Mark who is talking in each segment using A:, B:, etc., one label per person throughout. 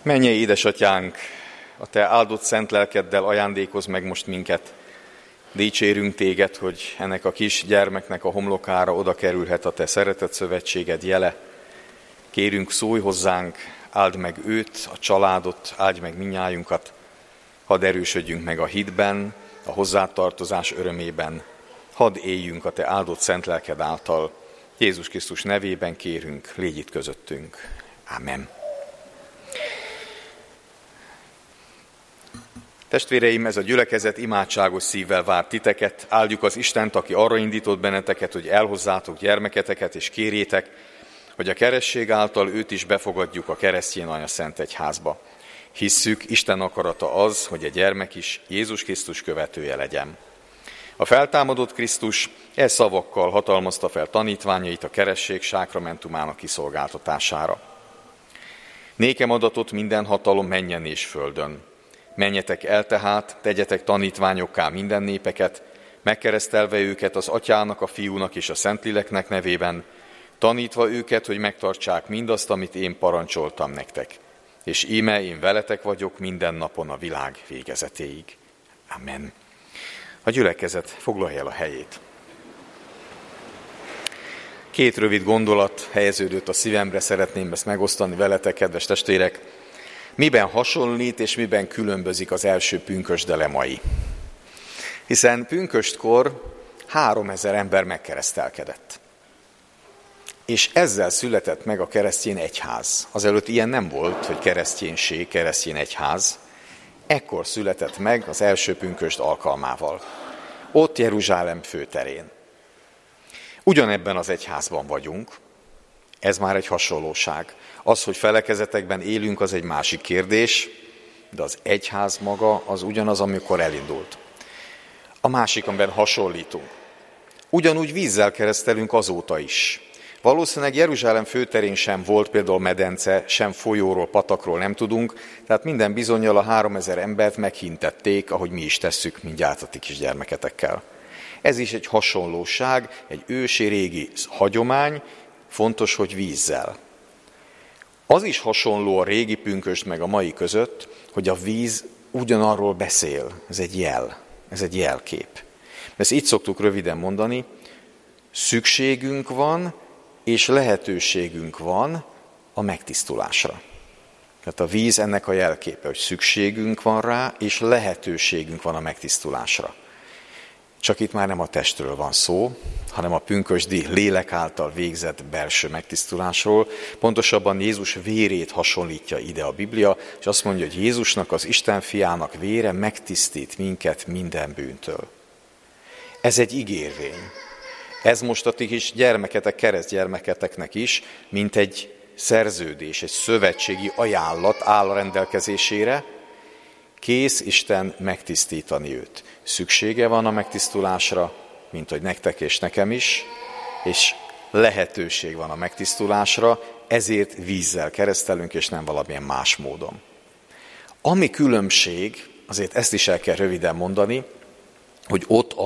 A: Mennyei édesatyánk, a te áldott szent lelkeddel ajándékozz meg most minket. Dicsérünk téged, hogy ennek a kis gyermeknek a homlokára oda kerülhet a te szeretett szövetséged jele. Kérünk, szólj hozzánk, áld meg őt, a családot, áldj meg minnyájunkat. Hadd erősödjünk meg a hitben, a hozzátartozás örömében. Hadd éljünk a te áldott szent lelked által. Jézus Krisztus nevében kérünk, légy itt közöttünk. Amen. Testvéreim, ez a gyülekezet imádságos szívvel vár titeket. Áldjuk az Istent, aki arra indított benneteket, hogy elhozzátok gyermeketeket, és kérjétek, hogy a keresztség által őt is befogadjuk a keresztény anyaszent egyházba. Hisszük, Isten akarata az, hogy a gyermek is Jézus Krisztus követője legyen. A feltámadott Krisztus szavakkal hatalmazta fel tanítványait a keresztség sákramentumának kiszolgáltatására. Nékem adatot minden hatalom mennyen és földön. Menjetek el tehát, tegyetek tanítványokká minden népeket, megkeresztelve őket az Atyának, a Fiúnak és a Szentléleknek nevében, tanítva őket, hogy megtartsák mindazt, amit én parancsoltam nektek. És íme én veletek vagyok minden napon a világ végezetéig. Amen. A gyülekezet foglalja el a helyét. Két rövid gondolat helyeződött a szívemre, szeretném ezt megosztani veletek, kedves testvérek. Miben hasonlít és miben különbözik az első pünkösd a mai? Hiszen pünköstkor 3000 ember megkeresztelkedett. És ezzel született meg a keresztény egyház. Azelőtt ilyen nem volt, hogy kereszténység, keresztény egyház. Ekkor született meg az első pünkösd alkalmával. Ott Jeruzsálem főterén. Ugyanebben az egyházban vagyunk. Ez már egy hasonlóság. Az, hogy felekezetekben élünk, az egy másik kérdés, de az egyház maga az ugyanaz, amikor elindult. A másik, amiben hasonlítunk. Ugyanúgy vízzel keresztelünk azóta is. Valószínűleg Jeruzsálem főterén sem volt például medence, sem folyóról, patakról nem tudunk, tehát minden bizonnyal a 3000 embert meghintették, ahogy mi is tesszük mindjárt a ti kis gyermeketekkel. Ez is egy hasonlóság, egy ősi régi hagyomány, fontos, hogy vízzel. Az is hasonló a régi pünkösd meg a mai között, hogy a víz ugyanarról beszél. Ez egy jel, ez egy jelkép. Ezt így szoktuk röviden mondani, szükségünk van, és lehetőségünk van a megtisztulásra. Tehát a víz ennek a jelképe, hogy szükségünk van rá, és lehetőségünk van a megtisztulásra. Csak itt már nem a testről van szó, hanem a pünkösdi lélek által végzett belső megtisztulásról. Pontosabban Jézus vérét hasonlítja ide a Biblia, és azt mondja, hogy Jézusnak, az Isten fiának vére megtisztít minket minden bűntől. Ez egy ígérvény. Ez most a ti kis gyermeketek, keresztgyermeketeknek is, mint egy szerződés, egy szövetségi ajánlat áll a rendelkezésére, kész Isten megtisztítani őt. Szüksége van a megtisztulásra, mint hogy nektek és nekem is, és lehetőség van a megtisztulásra, ezért vízzel keresztelünk, és nem valamilyen más módon. Ami különbség, azért ezt is el kell röviden mondani, hogy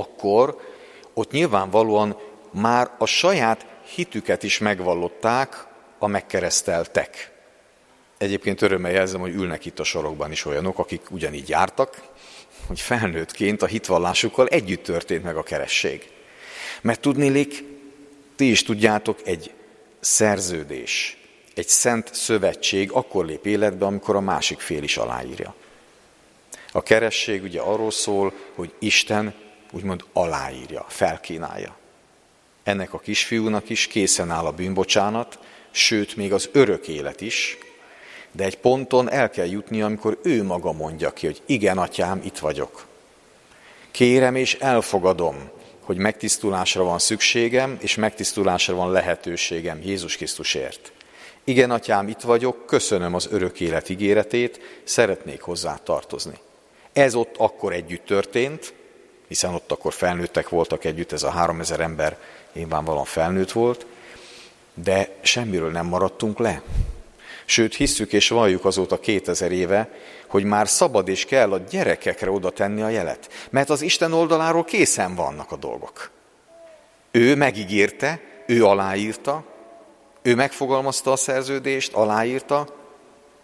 A: ott nyilvánvalóan már a saját hitüket is megvallották a megkereszteltek. Egyébként örömmel jelzem, hogy ülnek itt a sorokban is olyanok, akik ugyanígy jártak, hogy felnőttként a hitvallásukkal együtt történt meg a keresztség. Mert tudniillik, ti is tudjátok, egy szerződés, egy szent szövetség akkor lép életbe, amikor a másik fél is aláírja. A keresztség ugye arról szól, hogy Isten úgymond aláírja, felkínálja. Ennek a kisfiúnak is készen áll a bűnbocsánat, sőt, még az örök élet is, de egy ponton el kell jutni, amikor ő maga mondja ki, hogy igen, atyám, itt vagyok. Kérem és elfogadom, hogy megtisztulásra van szükségem, és megtisztulásra van lehetőségem Jézus Krisztusért. Igen, atyám, itt vagyok, köszönöm az örök élet ígéretét, szeretnék hozzá tartozni. Ez ott akkor együtt történt, hiszen ott akkor felnőttek voltak együtt, ez a 3000 ember nyilvánvalóan felnőtt volt, de semmiről nem maradtunk le. Sőt, hisszük és valljuk azóta 2000 éve, hogy már szabad és kell a gyerekekre oda tenni a jelet. Mert az Isten oldaláról készen vannak a dolgok. Ő megígérte, ő aláírta, ő megfogalmazta a szerződést, aláírta,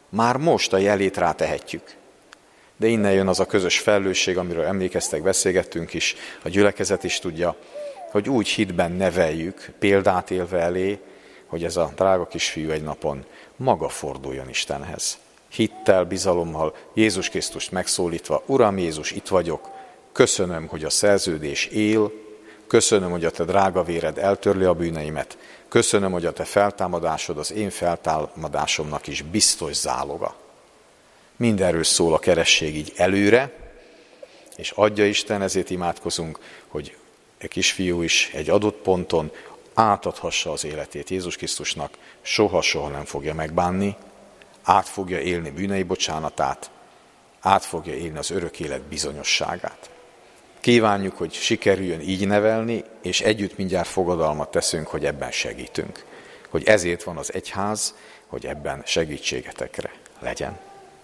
A: Már most a jelét rátehetjük. De innen jön az a közös felelősség, amiről emlékeztek, beszélgettünk is, a gyülekezet is tudja, hogy úgy hitben neveljük, példát élve elé, hogy ez a drága kisfiú egy napon maga forduljon Istenhez. Hittel, bizalommal, Jézus Krisztust megszólítva, Uram Jézus, itt vagyok, köszönöm, hogy a szerződés él, köszönöm, hogy a te drága véred eltörli a bűneimet, köszönöm, hogy a te feltámadásod az én feltámadásomnak is biztos záloga. Mindenről szól a keresztség így előre, és adja Isten, ezért imádkozunk, hogy a kisfiú is egy adott ponton átadhassa az életét Jézus Krisztusnak, soha-soha nem fogja megbánni, át fogja élni bűnei bocsánatát, át fogja élni az örök élet bizonyosságát. Kívánjuk, hogy sikerüljön így nevelni, és együtt mindjárt fogadalmat teszünk, hogy ebben segítünk. Hogy ezért van az egyház, hogy ebben segítségetekre legyen.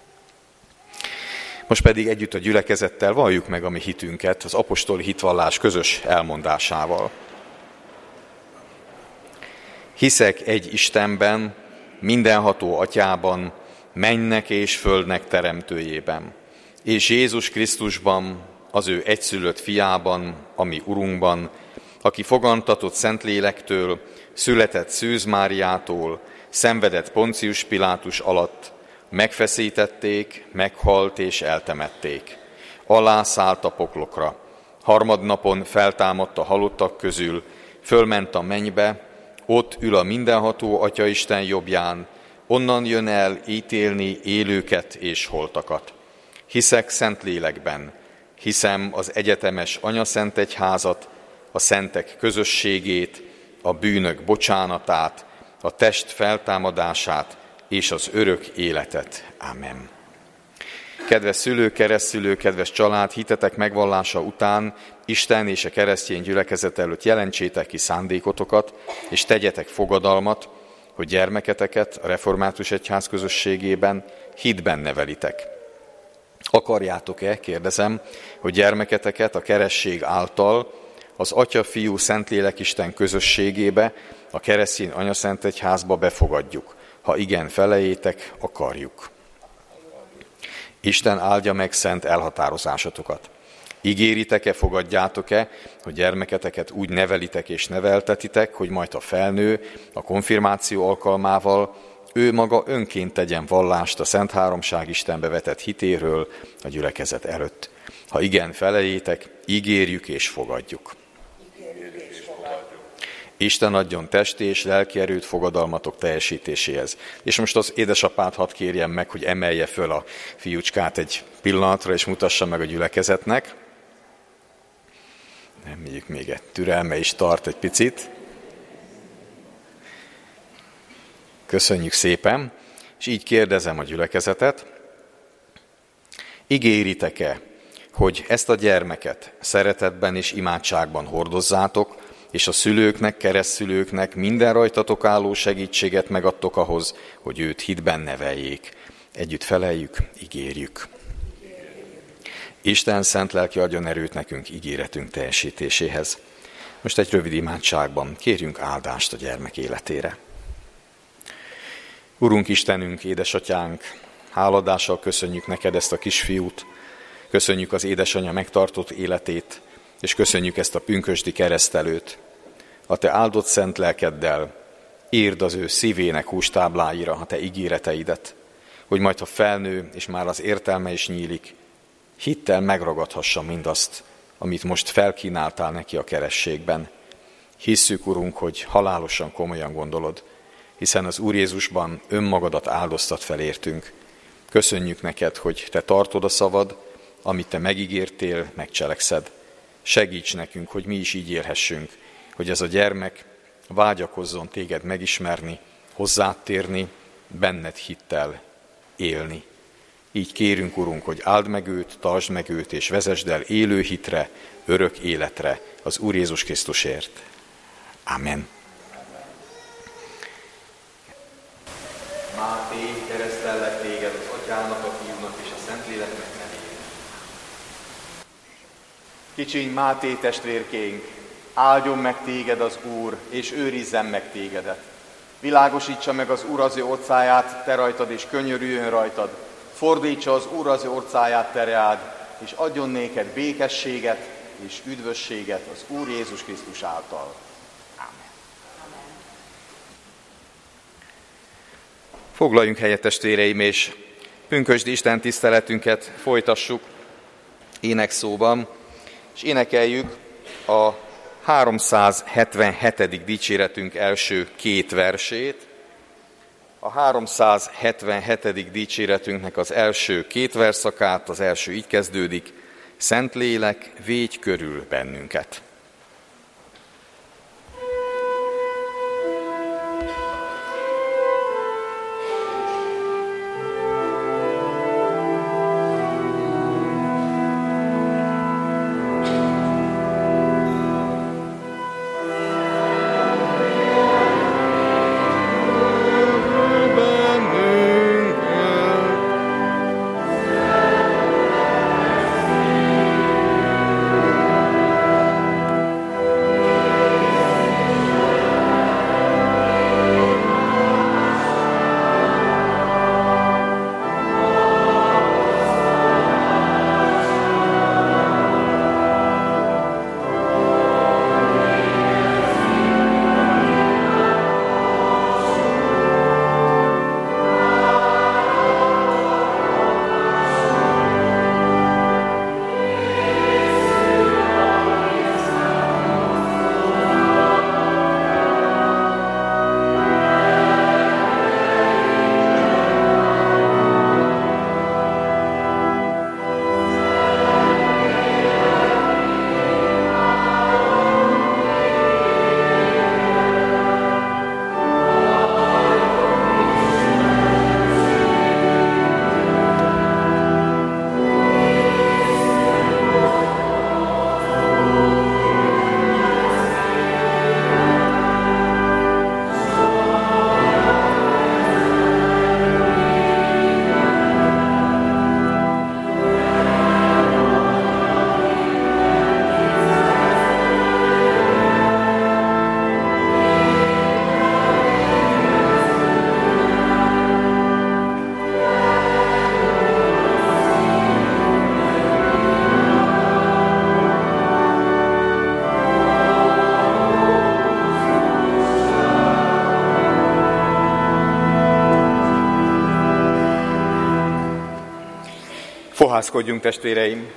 A: Most pedig együtt a gyülekezettel valljuk meg a mi hitünket az apostoli hitvallás közös elmondásával. Hiszek egy Istenben, mindenható Atyában, mennek és földnek teremtőjében, és Jézus Krisztusban, az ő egyszülött fiában, a mi Urunkban, aki fogantatott Szentlélektől, született Szűz Máriától, szenvedett Poncius Pilátus alatt, megfeszítették, meghalt és eltemették. Alászállt a poklokra, harmadnapon feltámadt a halottak közül, fölment a mennybe, ott ül a mindenható Atyaisten jobbján, onnan jön el ítélni élőket és holtakat. Hiszek Szentlélekben, hiszem az egyetemes anyaszentegyházat, a szentek közösségét, a bűnök bocsánatát, a test feltámadását és az örök életet. Amen. Kedves szülők, keresztszülők, kedves család, hitetek megvallása után Isten és a keresztény gyülekezet előtt jelentsétek ki szándékotokat, és tegyetek fogadalmat, hogy gyermeketeket a református egyház közösségében hitben nevelitek. Akarjátok-e, kérdezem, hogy gyermeketeket a keresztség által az Atya, Fiú, Szentlélek Isten közösségébe, a keresztény anyaszentegyházba befogadjuk? Ha igen, felejétek, akarjuk. Isten áldja meg szent elhatározásatokat. Ígéritek-e, fogadjátok-e, hogy gyermeketeket úgy nevelitek és neveltetitek, hogy majd a felnő a konfirmáció alkalmával ő maga önként tegyen vallást a Szent Háromság Istenbe vetett hitéről a gyülekezet előtt. Ha igen, felejétek, ígérjük és fogadjuk. Isten adjon testi és lelki erőt fogadalmatok teljesítéséhez. És most az édesapát hadd kérjem meg, hogy emelje föl a fiúcskát egy pillanatra, és mutassa meg a gyülekezetnek. Reméljük még egy türelme is tart egy picit. Köszönjük szépen, és így kérdezem a gyülekezetet. Ígéritek-e, hogy ezt a gyermeket szeretetben és imádságban hordozzátok, és a szülőknek, keresztszülőknek minden rajtatok álló segítséget megadtok ahhoz, hogy őt hitben neveljék. Együtt feleljük, ígérjük. Isten szent lelki adjon erőt nekünk ígéretünk teljesítéséhez. Most egy rövid imádságban kérjünk áldást a gyermek életére. Urunk Istenünk, édesatyánk, háladással köszönjük neked ezt a kisfiút, köszönjük az édesanyja megtartott életét, és köszönjük ezt a pünkösdi keresztelőt. A te áldott szent lelkeddel írd az ő szívének hústábláira a te ígéreteidet, hogy majd ha felnő, és már az értelme is nyílik, hittel megragadhassa mindazt, amit most felkínáltál neki a kerességben. Hisszük, Urunk, hogy halálosan komolyan gondolod, hiszen az Úr Jézusban önmagadat áldoztat fel értünk. Köszönjük neked, hogy te tartod a szavad, amit te megígértél, megcselekszed. Segíts nekünk, hogy mi is így élhessünk, hogy ez a gyermek vágyakozzon téged megismerni, hozzád térni, benned hittel élni. Így kérünk, Urunk, hogy áld meg őt, tartsd meg őt, és vezesd el élő hitre, örök életre az Úr Jézus Krisztusért. Amen. Máté, keresztellek téged az Atyának, a Fiúnak és a Szentléleknek nevében. Kicsiny Máté testvérkénk, áldjon meg téged az Úr, és őrizzen meg tégedet. Világosítsa meg az Úr az ő orcáját te rajtad, és könyörüljön rajtad. Fordítsa az Úr az ő orcáját te reád, és adjon néked békességet és üdvösséget az Úr Jézus Krisztus által. Ámen. Foglaljunk helyet, testvéreim, és pünkösdi Isten tiszteletünket folytassuk énekszóban, és énekeljük a 377. dicséretünk első két versét. A 377. dicséretünknek az első két verszakát, az első így kezdődik: Szentlélek, védj körül bennünket. Fohászkodjunk, testvéreim!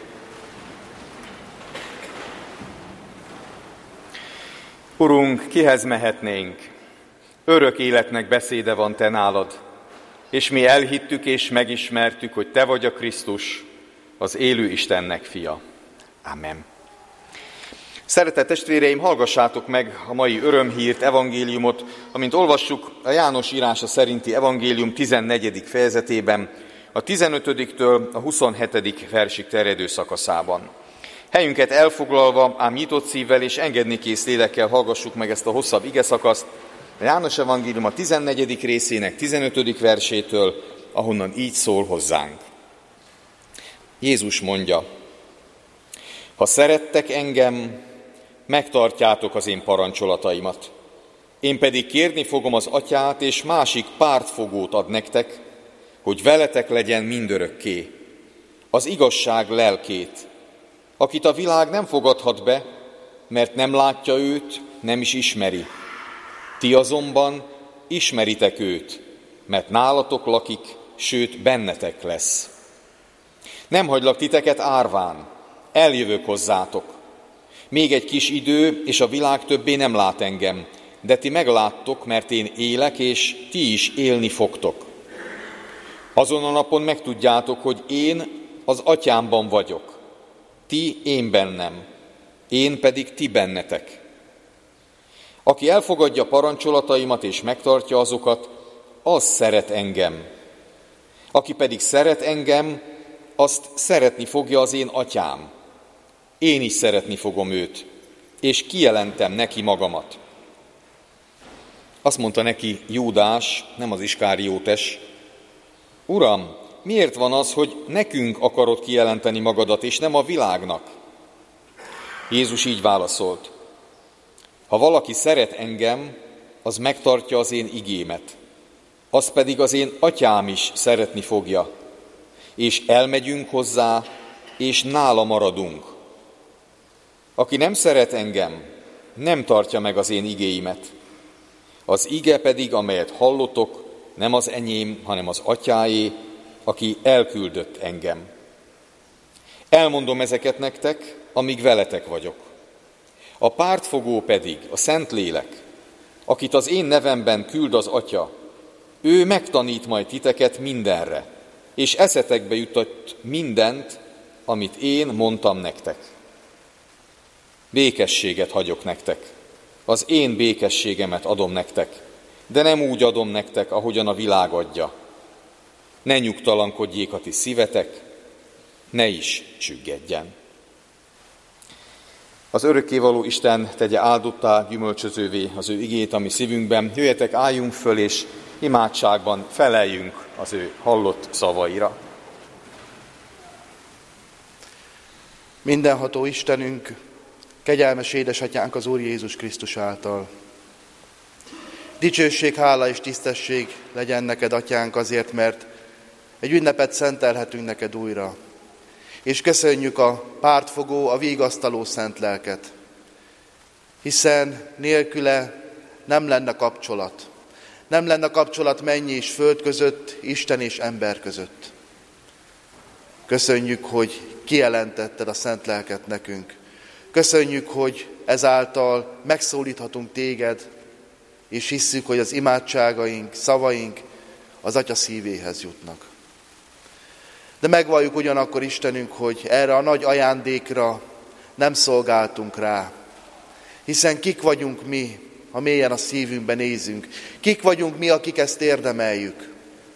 A: Urunk, kihez mehetnénk? Örök életnek beszéde van te nálad, és mi elhittük és megismertük, hogy te vagy a Krisztus, az élő Istennek fia. Amen. Szeretett testvéreim, hallgassátok meg a mai örömhírt, evangéliumot, amint olvassuk a János írása szerinti evangélium 14. fejezetében, a 15-től a 27. versig terjedő szakaszában. Helyünket elfoglalva, ám nyitott szívvel és engednikész lélekkel hallgassuk meg ezt a hosszabb igeszakaszt, a János evangélium a 14. részének 15. versétől, ahonnan így szól hozzánk. Jézus mondja: ha szerettek engem, megtartjátok az én parancsolataimat. Én pedig kérni fogom az Atyát, és másik pártfogót ad nektek, hogy veletek legyen mindörökké, az igazság lelkét, akit a világ nem fogadhat be, mert nem látja őt, nem is ismeri. Ti azonban ismeritek őt, mert nálatok lakik, sőt bennetek lesz. Nem hagylak titeket árván, eljövök hozzátok. Még egy kis idő, és a világ többé nem lát engem, de ti megláttok, mert én élek, és ti is élni fogtok. Azon a napon megtudjátok, hogy én az Atyámban vagyok, ti én bennem, én pedig ti bennetek. Aki elfogadja parancsolataimat és megtartja azokat, az szeret engem. Aki pedig szeret engem, azt szeretni fogja az én Atyám. Én is szeretni fogom őt, és kijelentem neki magamat. Azt mondta neki Júdás, nem az Iskáriótes: Uram, miért van az, hogy nekünk akarod kijelenteni magadat, és nem a világnak? Jézus így válaszolt: ha valaki szeret engem, az megtartja az én igémet, azt pedig az én atyám is szeretni fogja, és elmegyünk hozzá, és nála maradunk. Aki nem szeret engem, nem tartja meg az én igéimet. Az ige pedig, amelyet hallotok, nem az enyém, hanem az atyáé, aki elküldött engem. Elmondom ezeket nektek, amíg veletek vagyok. A pártfogó pedig, a Szentlélek, akit az én nevemben küld az Atya, ő megtanít majd titeket mindenre, és eszetekbe jutott mindent, amit én mondtam nektek. Békességet hagyok nektek, az én békességemet adom nektek, de nem úgy adom nektek, ahogyan a világ adja. Ne nyugtalankodjék a ti szívetek, ne is csüggedjen. Az örökkévaló Isten tegye áldottá, gyümölcsözővé az ő igét a mi szívünkben. Jöjjetek, álljunk föl, és imádságban feleljünk az ő hallott szavaira.
B: Mindenható Istenünk, kegyelmes édesatyánk az Úr Jézus Krisztus által. Dicsőség, hála és tisztesség legyen neked, atyánk, azért, mert egy ünnepet szentelhetünk neked újra. És köszönjük a pártfogó, a vigasztaló szent lelket, hiszen nélküle nem lenne kapcsolat. Nem lenne kapcsolat mennyi és föld között, Isten és ember között. Köszönjük, hogy kijelentetted a szent lelket nekünk. Köszönjük, hogy ezáltal megszólíthatunk téged, és hisszük, hogy az imádságaink, szavaink az Atya szívéhez jutnak. De megvalljuk ugyanakkor, Istenünk, hogy erre a nagy ajándékra nem szolgáltunk rá. Hiszen kik vagyunk mi, ha mélyen a szívünkben nézünk? Kik vagyunk mi, akik ezt érdemeljük?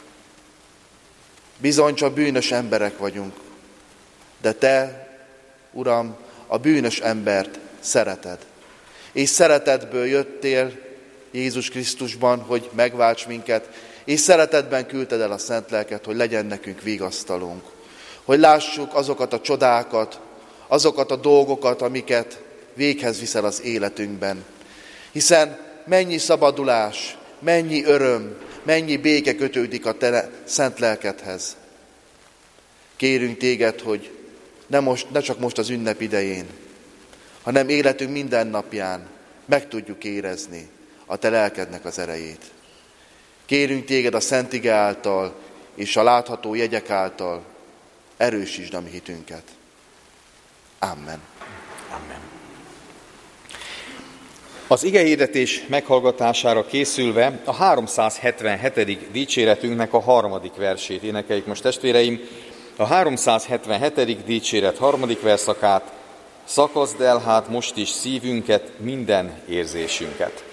B: Bizony csak bűnös emberek vagyunk. De te, Uram, a bűnös embert szereted. És szeretetből jöttél Jézus Krisztusban, hogy megválts minket, és szeretetben küldted el a szent lelket, hogy legyen nekünk vigasztalónk. Hogy lássuk azokat a csodákat, azokat a dolgokat, amiket véghez viszel az életünkben. Hiszen mennyi szabadulás, mennyi öröm, mennyi béke kötődik a te szent lelkedhez. Kérünk téged, hogy ne csak most az ünnep idején, hanem életünk minden napján meg tudjuk érezni a te lelkednek az erejét. Kérünk téged a szent ige által és a látható jegyek által, erősítsd a mi hitünket. Amen.
A: Amen. Az igehirdetés meghallgatására készülve a 377. dicséretünknek a 3. versét énekeljük most, testvéreim. A 377. dicséret 3. verszakát: szakaszd el hát most is szívünket, minden érzésünket.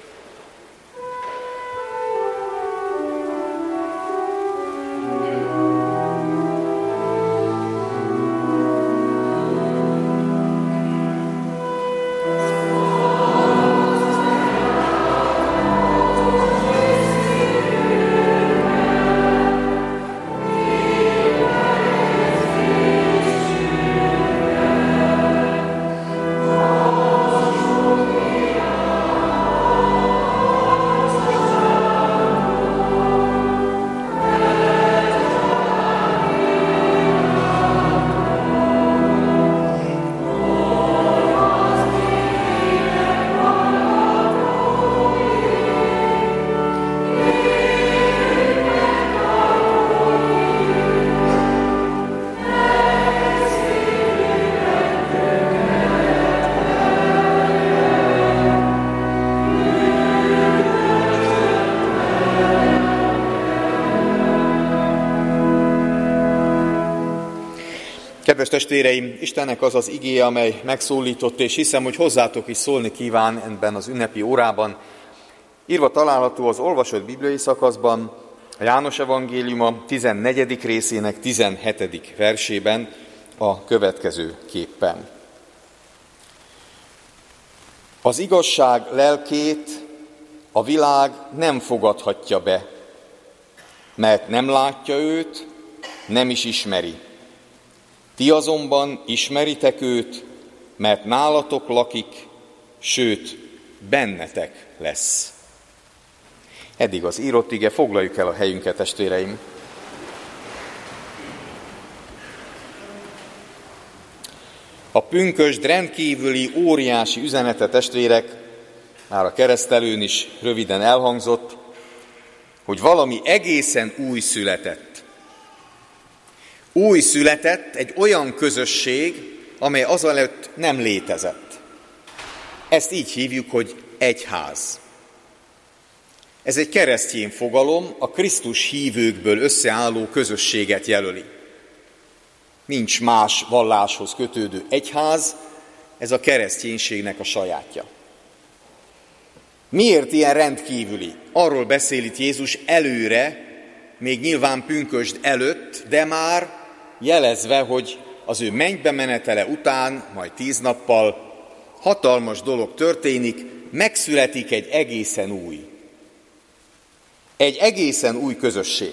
A: Kedves testvéreim, Istennek az az igéje, amely megszólított, és hiszem, hogy hozzátok is szólni kíván ebben az ünnepi órában. Írva található az olvasott bibliai szakaszban, a János evangéliuma 14. részének 17. versében a következő képpen. Az igazság lelkét a világ nem fogadhatja be, mert nem látja őt, nem is ismeri. Ti azonban ismeritek őt, mert nálatok lakik, sőt, bennetek lesz. Eddig az írott ige, foglaljuk el a helyünket, testvéreim. A pünkösd rendkívüli, óriási üzenete, testvérek, már a keresztelőn is röviden elhangzott, hogy valami egészen új született. Új született egy olyan közösség, amely azelőtt nem létezett. Ezt így hívjuk, hogy egyház. Ez egy keresztény fogalom, a Krisztus hívőkből összeálló közösséget jelöli. Nincs más valláshoz kötődő egyház, ez a kereszténységnek a sajátja. Miért ilyen rendkívüli? Arról beszél itt Jézus előre, még nyilván pünkösd előtt, de már jelezve, hogy az ő mennybe menetele után, majd 10 nappal hatalmas dolog történik, megszületik egy egészen új közösség.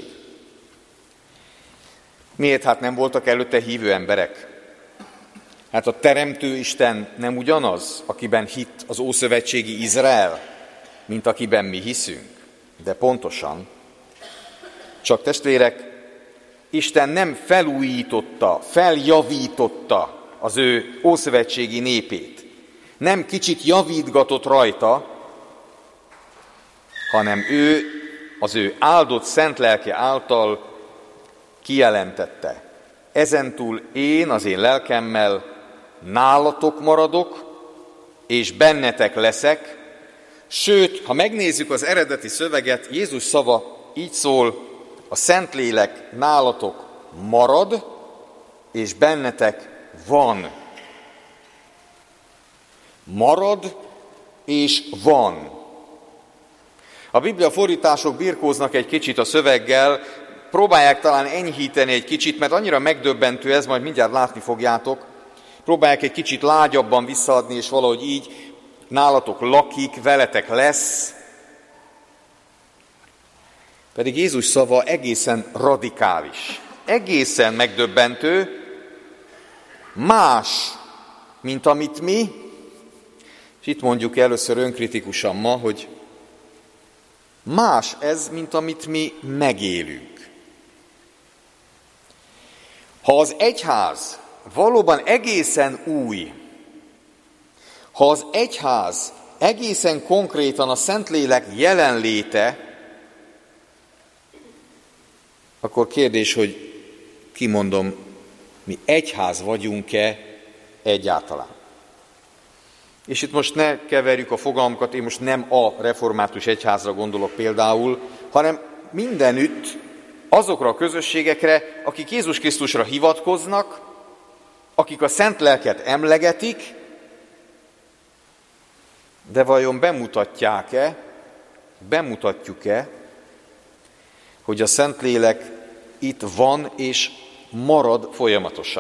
A: Miért? Hát nem voltak előtte hívő emberek? Hát a Teremtő Isten nem ugyanaz, akiben hitt az ószövetségi Izrael, mint akiben mi hiszünk? De pontosan. Csak testvérek, Isten nem felújította, feljavította az ő ószövetségi népét. Nem kicsit javítgatott rajta, hanem ő az ő áldott szent lelke által kijelentette. Ezentúl én az én lelkemmel nálatok maradok, és bennetek leszek. Sőt, ha megnézzük az eredeti szöveget, Jézus szava így szól, a Szentlélek nálatok marad, és bennetek van. Marad és van. A Biblia fordítások birkóznak egy kicsit a szöveggel, próbálják talán enyhíteni egy kicsit, mert annyira megdöbbentő ez, majd mindjárt látni fogjátok. Próbálják egy kicsit lágyabban visszaadni, és valahogy így nálatok lakik, veletek lesz. Pedig Jézus szava egészen radikális, egészen megdöbbentő, más, mint amit mi, és itt mondjuk először önkritikusan ma, hogy más ez, mint amit mi megélünk. Ha az egyház valóban egészen új, ha az egyház egészen konkrétan a Szentlélek jelenléte, akkor kérdés, hogy kimondom, mi egyház vagyunk-e egyáltalán? És itt most ne keverjük a fogalmakat, én most nem a református egyházra gondolok például, hanem mindenütt azokra a közösségekre, akik Jézus Krisztusra hivatkoznak, akik a Szent Lelket emlegetik, de vajon bemutatjuk-e, hogy a Szentlélek itt van és marad folyamatosan?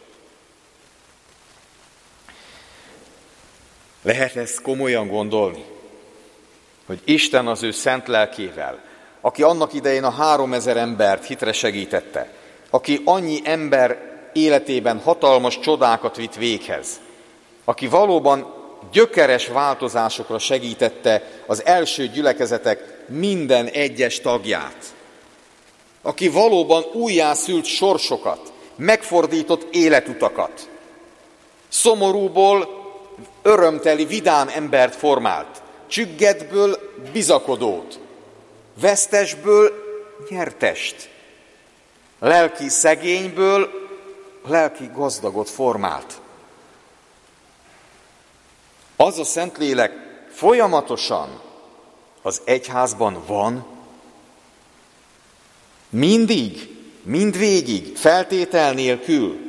A: Lehet ezt komolyan gondolni, hogy Isten az ő szent lelkével, aki annak idején a 3000 embert hitre segítette, aki annyi ember életében hatalmas csodákat vitt véghez, aki valóban gyökeres változásokra segítette az első gyülekezetek minden egyes tagját, aki valóban újjászült sorsokat, megfordított életutakat, szomorúból örömteli, vidám embert formált, csüggedből bizakodót, vesztesből nyertest, lelki szegényből lelki gazdagot formált. Az a Szentlélek folyamatosan az egyházban van, mindig, mindvégig, feltétel nélkül.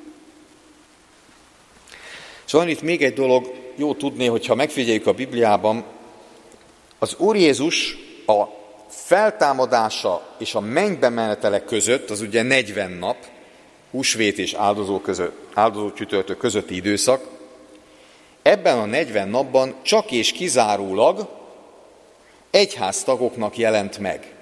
A: És van itt még egy dolog, jó tudni, hogyha megfigyeljük a Bibliában, az Úr Jézus a feltámadása és a mennybe menetele között, az ugye 40 nap, húsvét és áldozó csütörtök közötti időszak, ebben a 40 napban csak és kizárólag egyháztagoknak jelent meg.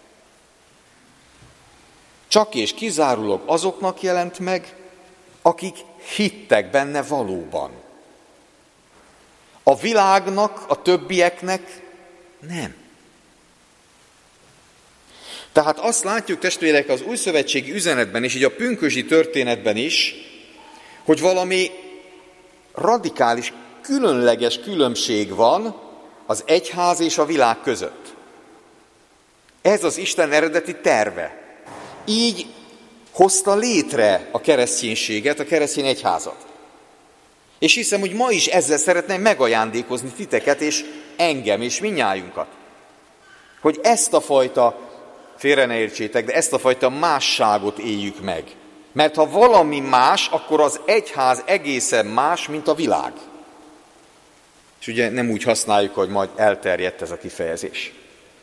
A: Csak és kizárólag azoknak jelent meg, akik hittek benne valóban. A világnak, a többieknek nem. Tehát azt látjuk, testvérek, az újszövetségi üzenetben és így a pünkösdi történetben is, hogy valami radikális, különleges különbség van az egyház és a világ között. Ez az Isten eredeti terve. Így hozta létre a kereszténységet, a keresztény egyházat. És hiszem, hogy ma is ezzel szeretne megajándékozni titeket és engem és mindnyájunkat. Hogy ezt a fajta, félre ne értsétek, de ezt a fajta másságot éljük meg. Mert ha valami más, akkor az egyház egészen más, mint a világ. És ugye nem úgy használjuk, hogy majd elterjedt ez a kifejezés.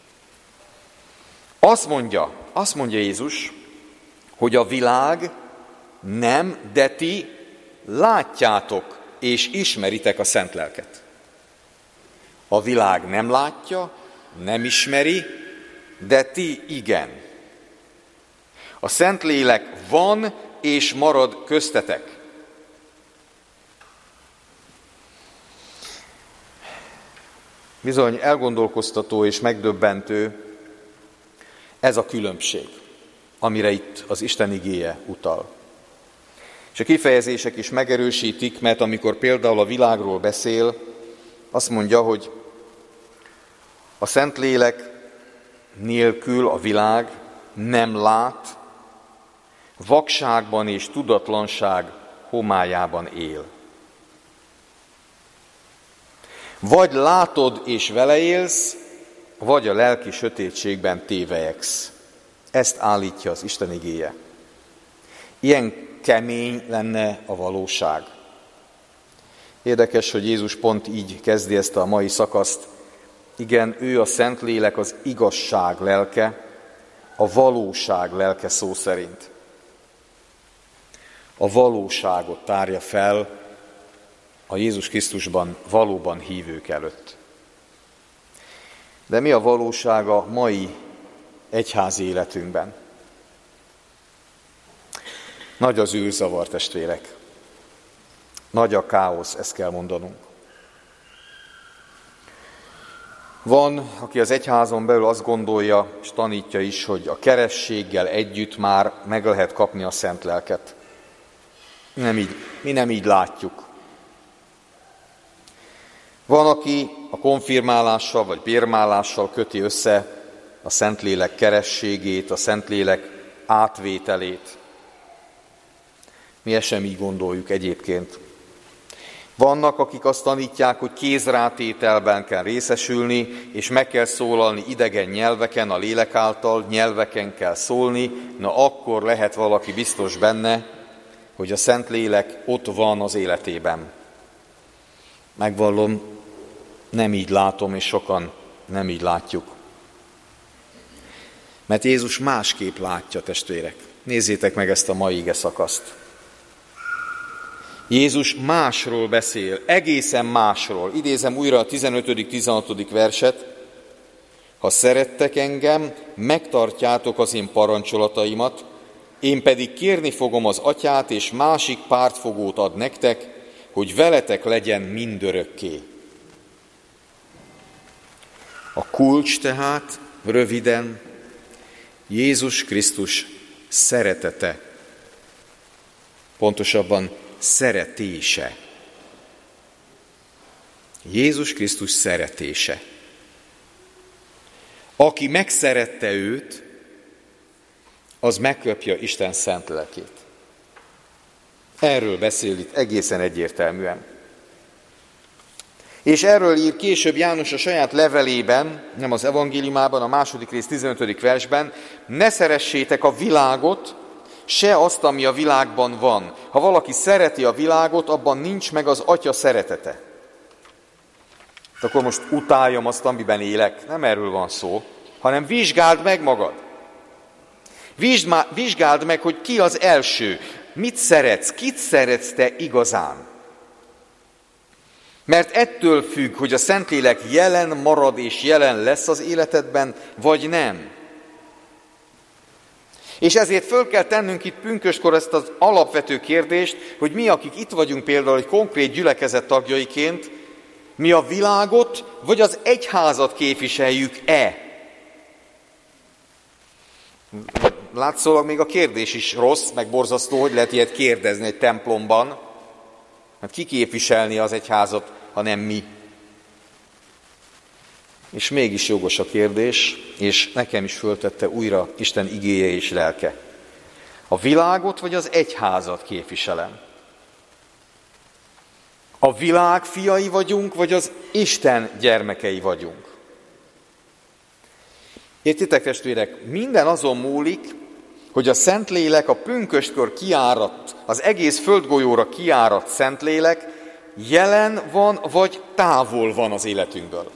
A: Azt mondja Jézus, hogy a világ nem, de ti látjátok és ismeritek a Szent Lelket. A világ nem látja, nem ismeri, de ti igen. A Szentlélek van és marad köztetek. Bizony elgondolkoztató és megdöbbentő ez a különbség, amire itt az Isten igéje utal. És a kifejezések is megerősítik, mert amikor például a világról beszél, azt mondja, hogy a Szentlélek nélkül a világ nem lát, vakságban és tudatlanság homályában él. Vagy látod és vele élsz, vagy a lelki sötétségben tévelyegsz. Ezt állítja az Isten igéje. Ilyen kemény lenne a valóság. Érdekes, hogy Jézus pont így kezdi ezt a mai szakaszt. Igen, ő a Szentlélek, az igazság lelke, a valóság lelke szó szerint. A valóságot tárja fel a Jézus Krisztusban valóban hívők előtt. De mi a valóság a mai egyházi életünkben? Nagy az űrzavar, testvérek. Nagy a káosz, ezt kell mondanunk. Van, aki az egyházon belül azt gondolja, és tanítja is, hogy a kerességgel együtt már meg lehet kapni a Szent Lelket. Mi nem így látjuk. Van, aki a konfirmálással vagy bérmálással köti össze a Szentlélek kerességét, a Szentlélek átvételét. Mi ezt sem így gondoljuk egyébként. Vannak, akik azt tanítják, hogy kézrátételben kell részesülni, és meg kell szólalni idegen nyelveken, a lélek által nyelveken kell szólni, na akkor lehet valaki biztos benne, hogy a Szentlélek ott van az életében. Megvallom, nem így látom, és sokan nem így látjuk. Mert Jézus másképp látja, testvérek. Nézzétek meg ezt a mai ige szakaszt. Jézus másról beszél, egészen másról. Idézem újra a 15.-16. verset. Ha szerettek engem, megtartjátok az én parancsolataimat, én pedig kérni fogom az Atyát, és másik pártfogót ad nektek, hogy veletek legyen mindörökké. A kulcs tehát röviden Jézus Krisztus szeretete, pontosabban szeretése. Jézus Krisztus szeretése. Aki megszerette őt, az megkapja Isten szent lelkét. Erről beszél itt egészen egyértelműen. És erről ír később János a saját levelében, nem az evangéliumában, a 2. rész 15. versben, ne szeressétek a világot, se azt, ami a világban van. Ha valaki szereti a világot, abban nincs meg az Atya szeretete. Akkor most utáljam azt, amiben élek. Nem erről van szó, hanem vizsgáld meg magad. Vizsgáld meg, hogy ki az első. Mit szeretsz? Kit szeretsz te igazán? Mert ettől függ, hogy a Szentlélek jelen marad és jelen lesz az életedben, vagy nem. És ezért föl kell tennünk itt pünköstkor ezt az alapvető kérdést, hogy mi, akik itt vagyunk például egy konkrét gyülekezet tagjaiként, mi a világot vagy az egyházat képviseljük-e? Látszólag még a kérdés is rossz, meg borzasztó, hogy lehet ilyet kérdezni egy templomban. Hát ki képviselni az egyházat, ha nem mi? És mégis jogos a kérdés, és nekem is föltette újra Isten igéje és lelke. A világot vagy az egyházat képviselem? A világ fiai vagyunk, vagy az Isten gyermekei vagyunk? Értitek, testvérek, minden azon múlik, hogy a Szentlélek, a pünköstkor kiáradt, az egész földgolyóra kiáradt Szentlélek jelen van, vagy távol van az életünkből.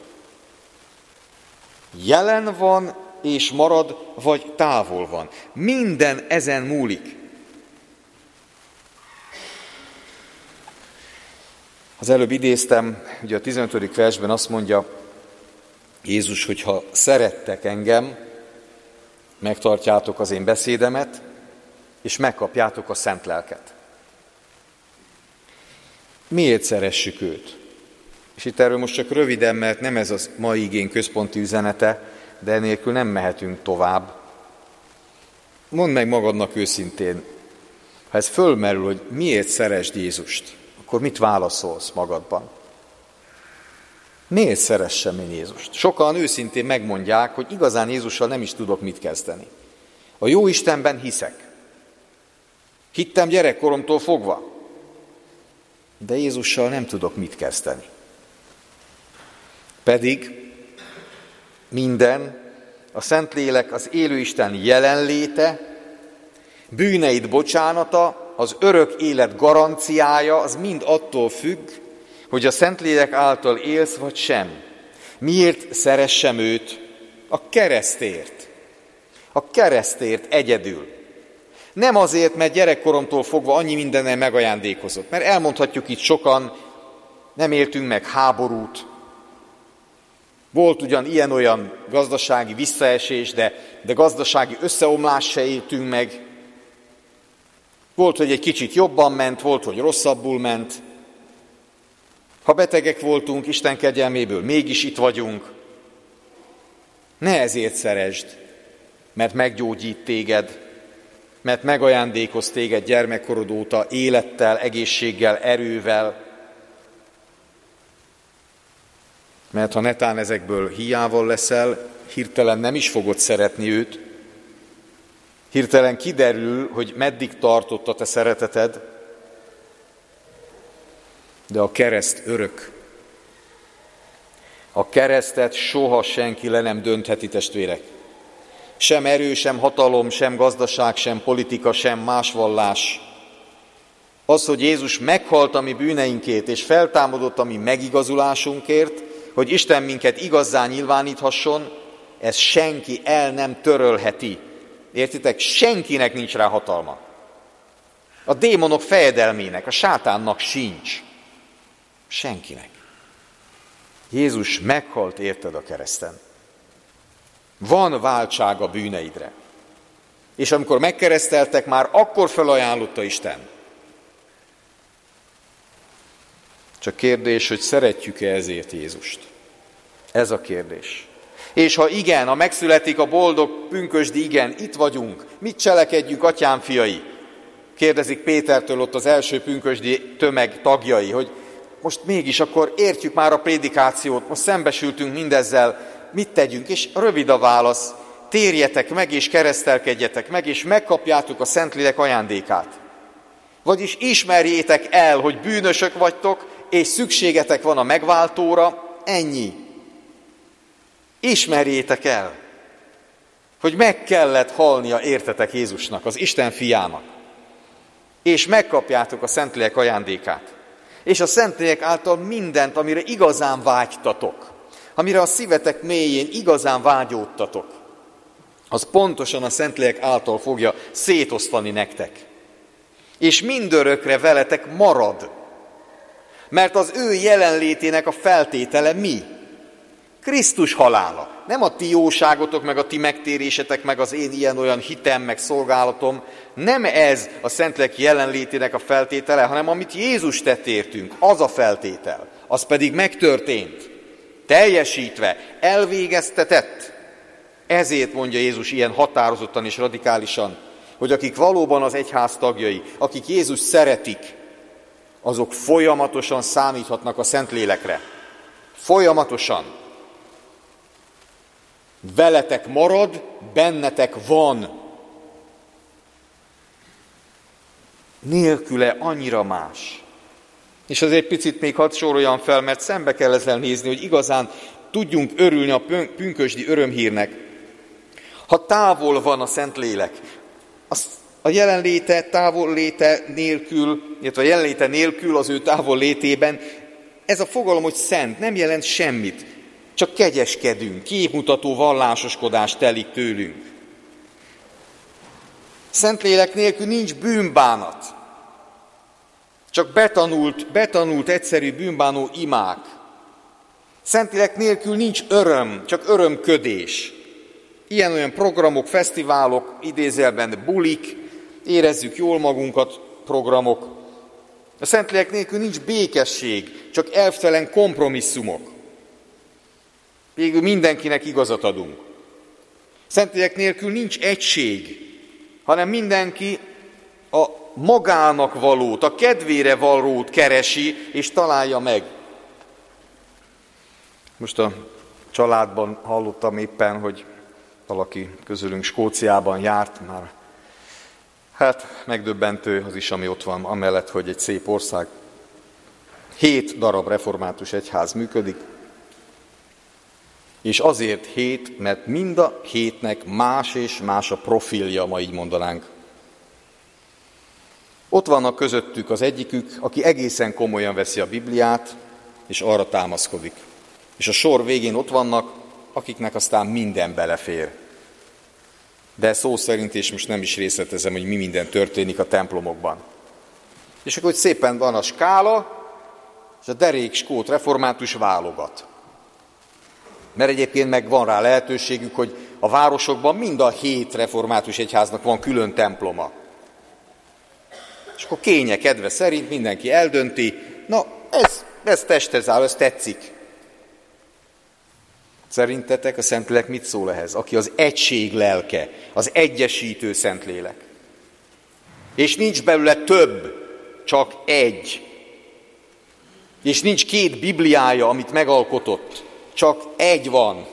A: Jelen van és marad, vagy távol van. Minden ezen múlik. Az előbb idéztem, ugye a 15. versben azt mondja Jézus, hogy ha szerettek engem, megtartjátok az én beszédemet, és megkapjátok a szent lelket. Miért szeressük őt? És itt erről most csak röviden, mert nem ez a mai igény központi üzenete, de enélkül nem mehetünk tovább. Mondd meg magadnak őszintén, ha ez fölmerül, hogy miért szeresd Jézust, akkor mit válaszolsz magadban? Miért szeressem én Jézust? Sokan őszintén megmondják, hogy igazán Jézussal nem is tudok mit kezdeni. A jó Istenben hiszek. Hittem gyerekkoromtól fogva, de Jézussal nem tudok mit kezdeni. Pedig minden, a Szentlélek, az élő Isten jelenléte, bűneid bocsánata, az örök élet garanciája, az mind attól függ, hogy a Szentlélek által élsz, vagy sem. Miért szeressem őt? A keresztért. A keresztért egyedül. Nem azért, mert gyerekkoromtól fogva annyi mindennel megajándékozott. Mert elmondhatjuk itt sokan, nem éltünk meg háborút. Volt ugyan ilyen-olyan gazdasági visszaesés, de gazdasági összeomlás se éltünk meg. Volt, hogy egy kicsit jobban ment, volt, hogy rosszabbul ment. Ha betegek voltunk, Isten kegyelméből mégis itt vagyunk. Ne ezért szeresd, mert meggyógyít téged, mert megajándékoz téged gyermekkorod óta élettel, egészséggel, erővel. Mert ha netán ezekből hiával leszel, hirtelen nem is fogod szeretni őt. Hirtelen kiderül, hogy meddig tartott a te szereteted, de a kereszt örök. A keresztet soha senki le nem döntheti, testvérek. Sem erő, sem hatalom, sem gazdaság, sem politika, sem más vallás. Az, hogy Jézus meghalt a mi bűneinkért, és feltámadott a mi megigazulásunkért, hogy Isten minket igazzá nyilváníthasson, ez senki el nem törölheti. Értitek? Senkinek nincs rá hatalma. A démonok fejedelmének, a sátánnak sincs. Senkinek. Jézus meghalt érted a kereszten. Van váltság a bűneidre. És amikor megkereszteltek, már akkor felajánlotta Isten. Csak kérdés, hogy szeretjük-e ezért Jézust? Ez a kérdés. És ha igen, ha megszületik a boldog pünkösdi igen, itt vagyunk, mit cselekedjünk, atyám fiai? Kérdezik Pétertől ott az első pünkösdi tömeg tagjai, hogy most mégis akkor értjük már a prédikációt, most szembesültünk mindezzel, mit tegyünk? És rövid a válasz, térjetek meg és keresztelkedjetek meg, és megkapjátok a Szentlélek ajándékát. Vagyis ismerjétek el, hogy bűnösök vagytok, és szükségetek van a megváltóra, ennyi. Ismerjétek el, hogy meg kellett halnia értetek Jézusnak, az Isten fiának, és megkapjátok a Szentlélek ajándékát. És a Szentlélek által mindent, amire igazán vágytatok, amire a szívetek mélyén igazán vágyódtatok, az pontosan a Szentlélek által fogja szétosztani nektek. És mindörökre veletek marad, mert az ő jelenlétének a feltétele mi? Krisztus halála. Nem a ti jóságotok, meg a ti megtérésetek, meg az én ilyen-olyan hitem, meg szolgálatom. Nem ez a Szentlélek jelenlétének a feltétele, hanem amit Jézus tett értünk, az a feltétel. Az pedig megtörtént, teljesítve, elvégeztetett. Ezért mondja Jézus ilyen határozottan és radikálisan, hogy akik valóban az egyház tagjai, akik Jézus szeretik, azok folyamatosan számíthatnak a Szentlélekre. Folyamatosan. Veletek marad, bennetek van. Nélküle annyira más. És azért picit még hadd soroljam fel, mert szembe kell ezzel nézni, hogy igazán tudjunk örülni a pünkösdi örömhírnek. Ha távol van a Szentlélek, a jelenléte távolléte nélkül, illetve a jelenléte nélkül az ő távollétében, ez a fogalom, hogy szent, nem jelent semmit. Csak kegyeskedünk, képmutató vallásoskodás telik tőlünk. Szentlélek nélkül nincs bűnbánat. Csak betanult egyszerű bűnbánó imák. Szentlélek nélkül nincs öröm, csak örömködés. Ilyen-olyan programok, fesztiválok, idézőjelben bulik, érezzük jól magunkat programok. A Szentlélek nélkül nincs békesség, csak elvtelen kompromisszumok. Végül mindenkinek igazat adunk. Szentlélek nélkül nincs egység, hanem mindenki a magának valót, a kedvére valót keresi és találja meg. Most a családban hallottam éppen, hogy valaki közülünk Skóciában járt már. Hát megdöbbentő az is, ami ott van, amellett, hogy egy szép ország. 7 darab református egyház működik, és azért 7, mert mind a 7-nek más és más a profilja, ma így mondanánk. Ott vannak közöttük az egyikük, aki egészen komolyan veszi a Bibliát, és arra támaszkodik. És a sor végén ott vannak, akiknek aztán minden belefér. De szó szerint, és most nem is részletezem, hogy mi minden történik a templomokban. És akkor szépen van a skála, és a derék skót református válogat. Mert egyébként meg van rá lehetőségük, hogy a városokban mind a 7 református egyháznak van külön temploma. És akkor kénye kedve szerint mindenki eldönti, na ez testhez áll, ez tetszik. Szerintetek a Szentlélek mit szól ehhez? Aki az egység lelke, az egyesítő Szentlélek. És nincs belőle több, csak egy. És nincs 2 Bibliája, amit megalkotott, csak egy van.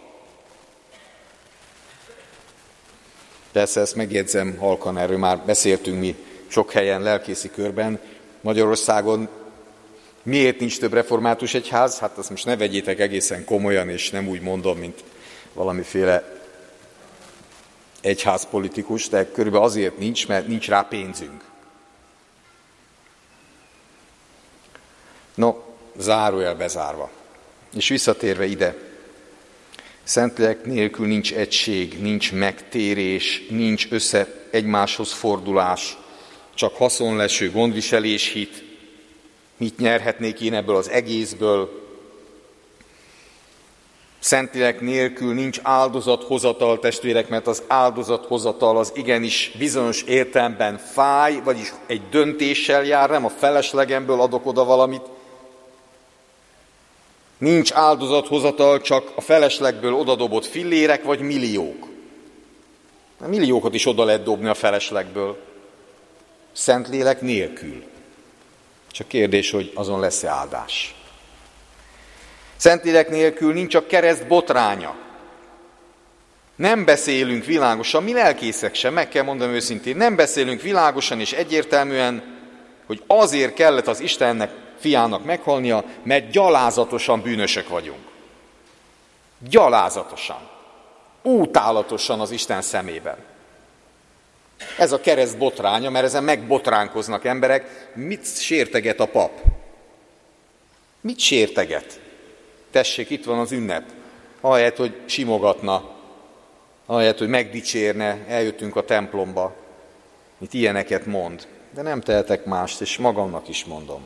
A: Persze ezt megjegyzem halkan, erről már beszéltünk mi sok helyen, lelkészi körben. Magyarországon miért nincs több református egyház? Hát azt most ne vegyétek egészen komolyan, és nem úgy mondom, mint valamiféle egyházpolitikus, de körülbelül azért nincs, mert nincs rá pénzünk. No, zárójel bezárva. És visszatérve ide, Szentlélek nélkül nincs egység, nincs megtérés, nincs egymáshoz fordulás, csak haszonleső gondviselés hit. Mit nyerhetnék én ebből az egészből? Szentlélek nélkül nincs áldozathozatal, testvérek, mert az áldozathozatal az igenis bizonyos értelemben fáj, vagyis egy döntéssel jár, nem a feleslegemből adok oda valamit. Nincs áldozathozatal, csak a feleslegből odadobott fillérek vagy milliók. A milliókat is oda lehet dobni a feleslegből. Szentlélek nélkül. Csak kérdés, hogy azon lesz-e áldás. Szentlélek nélkül nincs a kereszt botránya. Nem beszélünk világosan, mi lelkészek sem, meg kell mondani őszintén, nem beszélünk világosan és egyértelműen, hogy azért kellett az Istennek, fiának meghalnia, mert gyalázatosan bűnösök vagyunk. Gyalázatosan. Utálatosan az Isten szemében. Ez a kereszt botránya, mert ezen megbotránkoznak emberek. Mit sérteget a pap? Mit sérteget? Tessék, itt van az ünnep. Ahelyett, hogy simogatna, ahelyett, hogy megdicsérne, eljöttünk a templomba. Itt ilyeneket mond. De nem tehetek mást, és magamnak is mondom.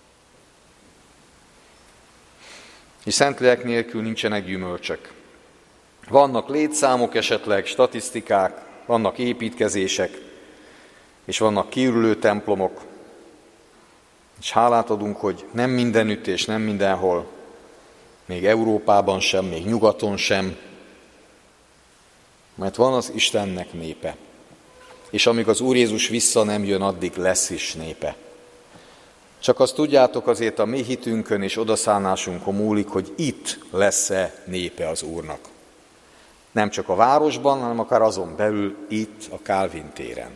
A: És Szentlélek nélkül nincsenek gyümölcsök. Vannak létszámok esetleg, statisztikák, vannak építkezések, és vannak kiürülő templomok, és hálát adunk, hogy nem mindenütt és nem mindenhol, még Európában sem, még nyugaton sem, Mert van az Istennek népe. És amíg az Úr Jézus vissza nem jön, addig lesz is népe. Csak azt tudjátok, azért a mi hitünkön és odaszállnásunkon múlik, hogy itt lesz-e népe az Úrnak. Nem csak a városban, hanem akár azon belül, itt a Kálvin téren.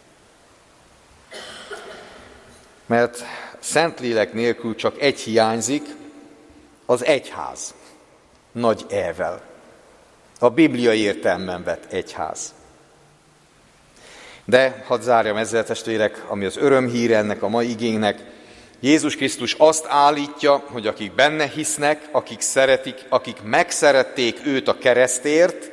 A: Mert Szentlélek nélkül csak egy hiányzik, az egyház. Nagy E-vel. A bibliai értelemben vett egyház. De hadd zárjam ezzel, testvérek, ami az örömhíre ennek a mai igénynek. Jézus Krisztus azt állítja, hogy akik benne hisznek, akik szeretik, akik megszerették őt a keresztért,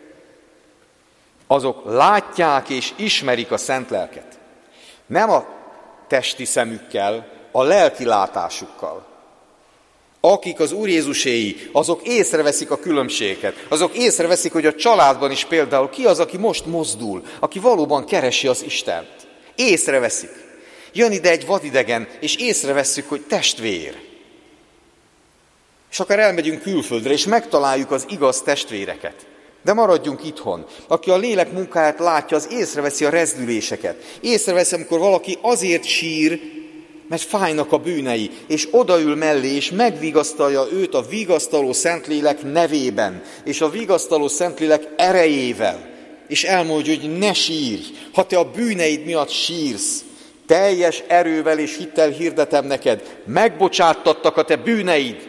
A: azok látják és ismerik a szent lelket. Nem a testi szemükkel, a lelki látásukkal. Akik az Úr Jézuséi, azok észreveszik a különbséget. Azok észreveszik, hogy a családban is például ki az, aki most mozdul, aki valóban keresi az Istent. Észreveszik. Jön ide egy vadidegen, és észrevesszük, hogy testvér. És akár elmegyünk külföldre, és megtaláljuk az igaz testvéreket. De maradjunk itthon. Aki a lélek munkáját látja, az észreveszi a rezdüléseket. Észreveszi, amikor valaki azért sír, mert fájnak a bűnei, és odaül mellé, és megvigasztalja őt a vigasztaló Szentlélek nevében, és a vigasztaló Szentlélek erejével, és elmondja, hogy ne sírj, ha te a bűneid miatt sírsz, teljes erővel és hittel hirdetem neked, megbocsáttattak a te bűneid.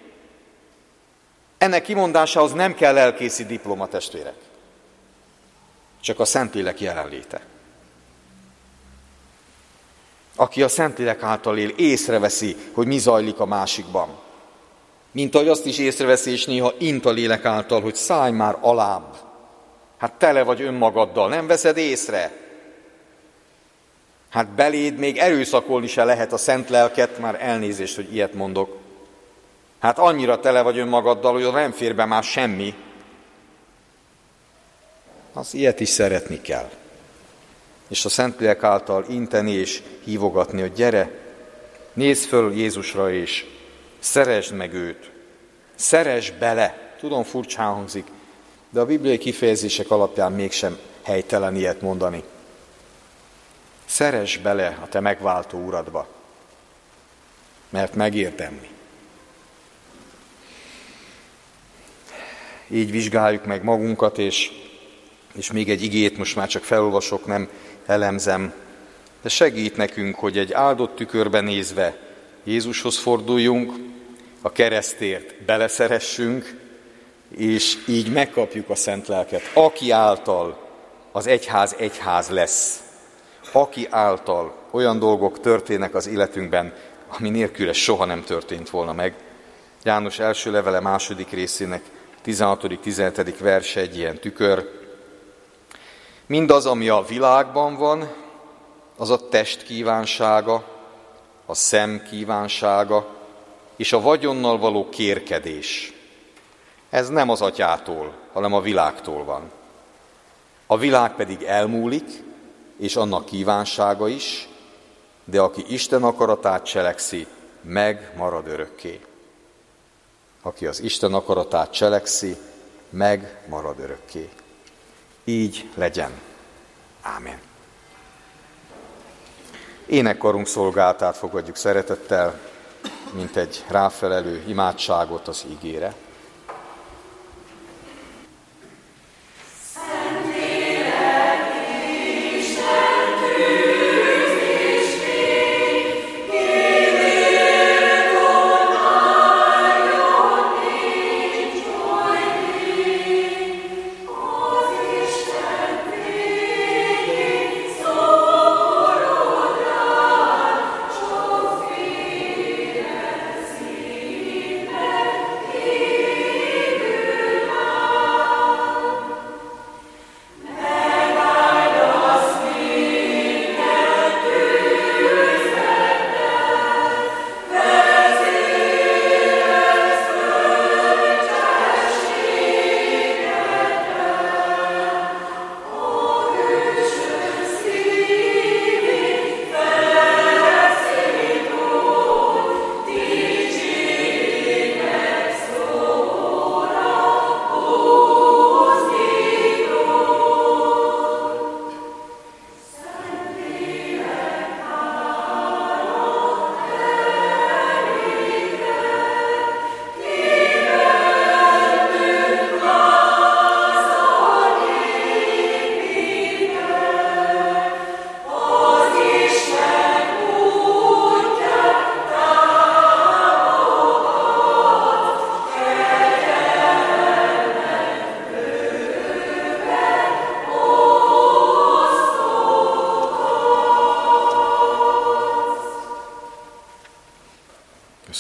A: Ennek kimondásához nem kell lelkészi diploma, testvérek, csak a Szentlélek jelenléte. Aki a Szentlélek által él, észreveszi, hogy mi zajlik a másikban. Mint ahogy azt is észreveszi, és néha int a lélek által, hogy szállj már alább. Hát tele vagy önmagaddal, nem veszed észre? Hát beléd még erőszakolni se lehet a szent lelket, már elnézést, hogy ilyet mondok. Hát annyira tele vagy önmagaddal, hogy nem fér be már semmi. Az ilyet is szeretni kell. És a Szentlélek által inteni és hívogatni, hogy gyere, nézz föl Jézusra és szeresd meg őt. Szeresd bele. Tudom, furcsán hangzik, de a bibliai kifejezések alapján mégsem helytelen ilyet mondani. Szeresd bele a te megváltó uradba, mert megérdemli. Így vizsgáljuk meg magunkat, és még egy igét most már csak felolvasok, nem elemzem, de segít nekünk, hogy egy áldott tükörbe nézve Jézushoz forduljunk, a keresztért beleszeressünk, és így megkapjuk a szent lelket, aki által az egyház lesz, aki által olyan dolgok történnek az életünkben, ami nélküle soha nem történt volna meg. János első levele második részének 16.-17. verse egy ilyen tükör. Mindaz, ami a világban van, az a test kívánsága, a szem kívánsága és a vagyonnal való kérkedés. Ez nem az atyától, hanem a világtól van. A világ pedig elmúlik, és annak kívánsága is, de aki Isten akaratát cselekszi, megmarad örökké. Aki az Isten akaratát cselekszi, megmarad örökké. Így legyen. Ámen. Énekkarunk szolgálatát fogadjuk szeretettel, mint egy ráfelelő imádságot az igére.
C: Amen.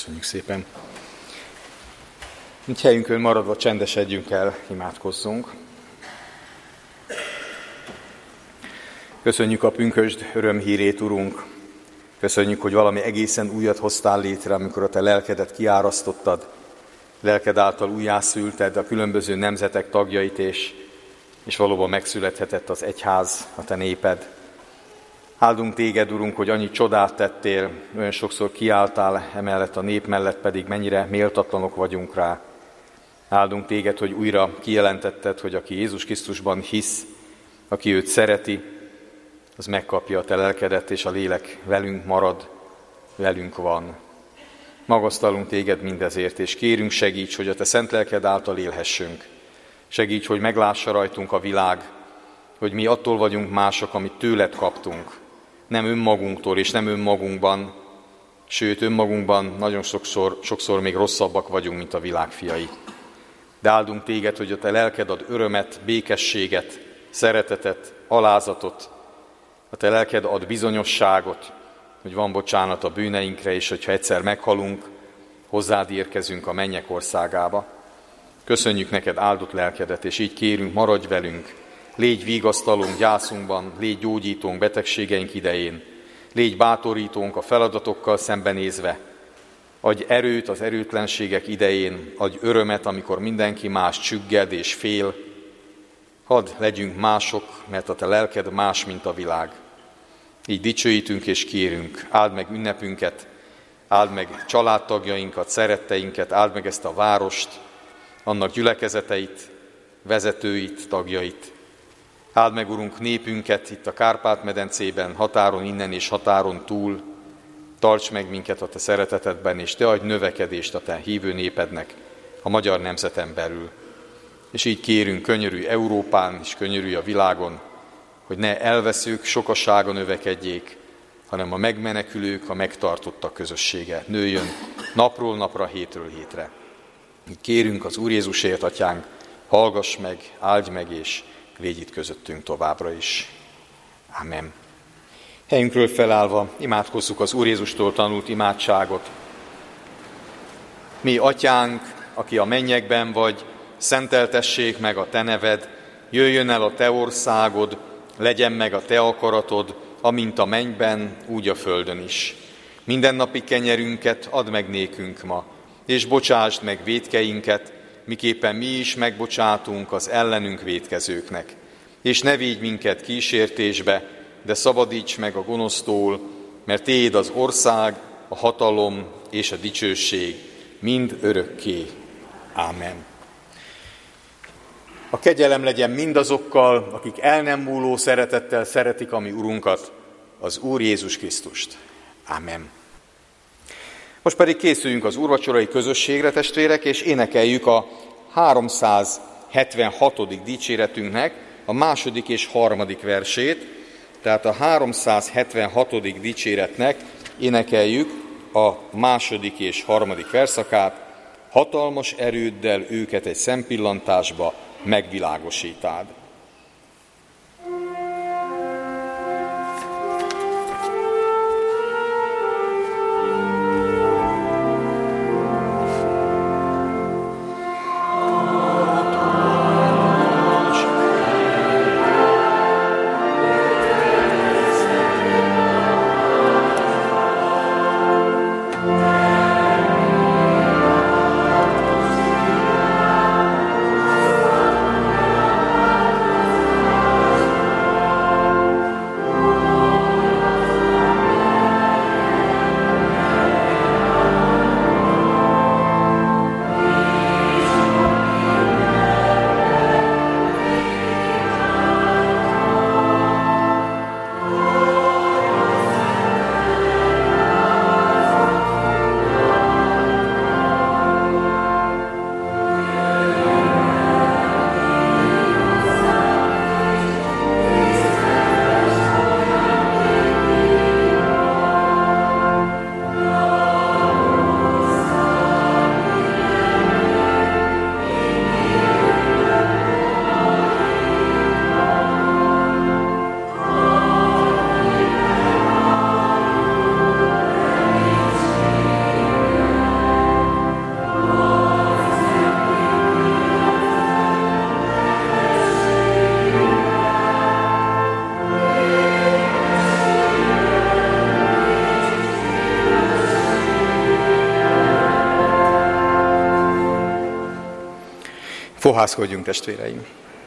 A: Köszönjük szépen. Mint helyünkön maradva csendesedjünk el, imádkozzunk. Köszönjük a pünkösd örömhírét, Urunk. Köszönjük, hogy valami egészen újat hoztál létre, amikor a te lelkedet kiárasztottad, lelked által újjászülted a különböző nemzetek tagjait, és valóban megszülethetett az egyház, a te néped. Áldunk téged, Urunk, hogy annyi csodát tettél, olyan sokszor kiálltál emellett a nép mellett, pedig mennyire méltatlanok vagyunk rá. Áldunk téged, hogy újra kijelentetted, hogy aki Jézus Krisztusban hisz, aki őt szereti, az megkapja a te lelkedet, és a lélek velünk marad, velünk van. Magasztalunk téged mindezért, és kérünk, segíts, hogy a te szent lelked által élhessünk. Segíts, hogy meglássa rajtunk a világ, hogy mi attól vagyunk mások, amit tőled kaptunk. Nem önmagunktól és nem önmagunkban, sőt önmagunkban nagyon sokszor még rosszabbak vagyunk, mint a világ fiai. De áldunk téged, hogy a te lelked ad örömet, békességet, szeretetet, alázatot. A te lelked ad bizonyosságot, hogy van bocsánat a bűneinkre, és hogyha egyszer meghalunk, hozzád érkezünk a mennyek országába. Köszönjük neked áldott lelkedet, és így kérünk, maradj velünk, légy vigasztalónk gyászunkban, légy gyógyítónk betegségeink idején, légy bátorítónk a feladatokkal szembenézve, adj erőt az erőtlenségek idején, adj örömet, amikor mindenki más csügged és fél. Hadd legyünk mások, mert a te lelked más, mint a világ. Így dicsőítünk és kérünk, áld meg ünnepünket, áld meg családtagjainkat, szeretteinket, áld meg ezt a várost, annak gyülekezeteit, vezetőit, tagjait. Áld meg, Urunk, népünket itt a Kárpát-medencében, határon innen és határon túl. Tarts meg minket a te szeretetedben, és te adj növekedést a te hívő népednek a magyar nemzeten belül. És így kérünk, könyörülj Európán és könyörülj a világon, hogy ne elveszők sokasága növekedjék, hanem a megmenekülők, a megtartottak közössége nőjön napról napra, hétről hétre. Így kérünk az Úr Jézusért, Atyánk, hallgass meg, áldj meg, és légy itt közöttünk továbbra is. Amen. Helyünkről felállva imádkozzuk az Úr Jézustól tanult imádságot. Mi, Atyánk, aki a mennyekben vagy, szenteltessék meg a te neved, jöjjön el a te országod, legyen meg a te akaratod, amint a mennyben, úgy a földön is. Mindennapi kenyerünket add meg nékünk ma, és bocsásd meg vétkeinket, miképpen mi is megbocsátunk az ellenünk vétkezőknek. És ne védj minket kísértésbe, de szabadíts meg a gonosztól, mert tiéd az ország, a hatalom és a dicsőség mind örökké. Ámen. A kegyelem legyen mindazokkal, akik el nem múló szeretettel szeretik a mi Urunkat, az Úr Jézus Krisztust. Ámen. Most pedig készüljünk az úrvacsorai közösségre, testvérek, és énekeljük a 376. dicséretünknek a második és harmadik versét. Tehát a 376. dicséretnek énekeljük a második és harmadik verszakát. Hatalmas erőddel őket egy szempillantásba megvilágosítád. Fohászkodjunk, testvéreim!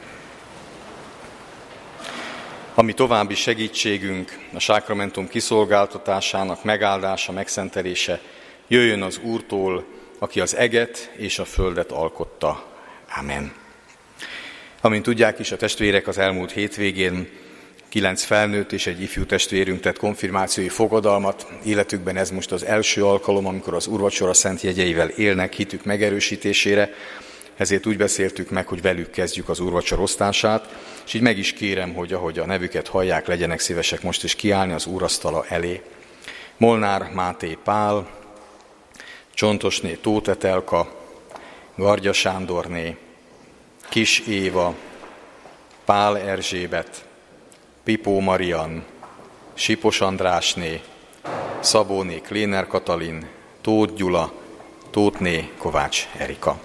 A: Ami további segítségünk, a sákramentum kiszolgáltatásának megáldása, megszentelése jöjjön az Úrtól, aki az eget és a földet alkotta. Amen. Amint tudják is, a testvérek az elmúlt hétvégén 9 felnőtt és egy ifjú testvérünk tett konfirmációi fogadalmat. Életükben ez most az első alkalom, amikor az úrvacsora szent jegyeivel élnek hitük megerősítésére, ezért úgy beszéltük meg, hogy velük kezdjük az úrvacsora osztását, és így meg is kérem, hogy ahogy a nevüket hallják, legyenek szívesek most is kiállni az úrasztala elé. Molnár Máté Pál, Csontosné Tóth Etelka, Gargya Sándorné, Kis Éva, Pál Erzsébet, Pipó Marian, Sipos Andrásné, Szabóné Kléner Katalin, Tóth Gyula, Tóthné Kovács Erika.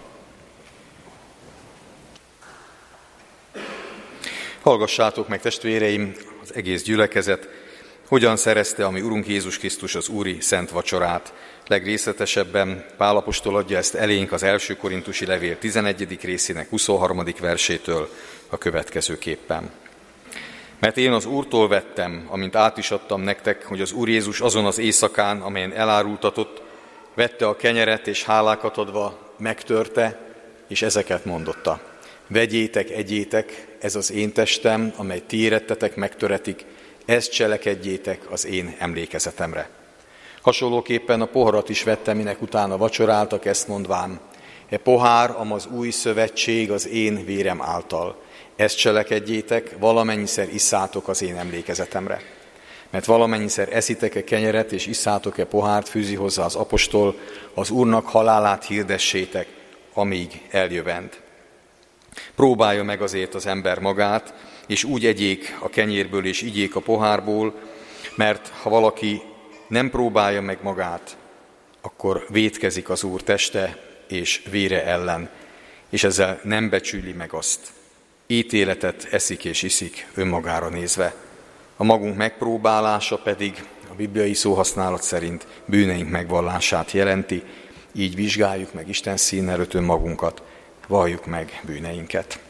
A: Hallgassátok meg, testvéreim, az egész gyülekezet, hogyan szerezte a mi Urunk Jézus Krisztus az úri szent vacsorát. Legrészletesebben Pál apostol adja ezt elénk az első korintusi levél 11. részének 23. versétől a következőképpen. Mert én az Úrtól vettem, amint át is adtam nektek, hogy az Úr Jézus azon az éjszakán, amelyen elárultatott, vette a kenyeret és hálákat adva, megtörte, és ezeket mondotta. Vegyétek, egyétek, ez az én testem, amely ti érettetek, megtöretik, ezt cselekedjétek az én emlékezetemre. Hasonlóképpen a poharat is vette, minek utána vacsoráltak, ezt mondván, e pohár, amaz új szövetség az én vérem által. Ezt cselekedjétek, valamennyiszer isszátok az én emlékezetemre. Mert valamennyiszer eszitek-e kenyeret és isszátok-e pohárt, fűzi hozzá az apostol, az Úrnak halálát hirdessétek, amíg eljövend. Próbálja meg azért az ember magát, és úgy egyék a kenyérből és igyék a pohárból, mert ha valaki nem próbálja meg magát, akkor vétkezik az Úr teste és vére ellen, és ezzel nem becsüli meg azt. Ítéletet eszik és iszik önmagára nézve. A magunk megpróbálása pedig a bibliai szóhasználat szerint bűneink megvallását jelenti, így vizsgáljuk meg Isten szín előtt önmagunkat, valljuk meg bűneinket.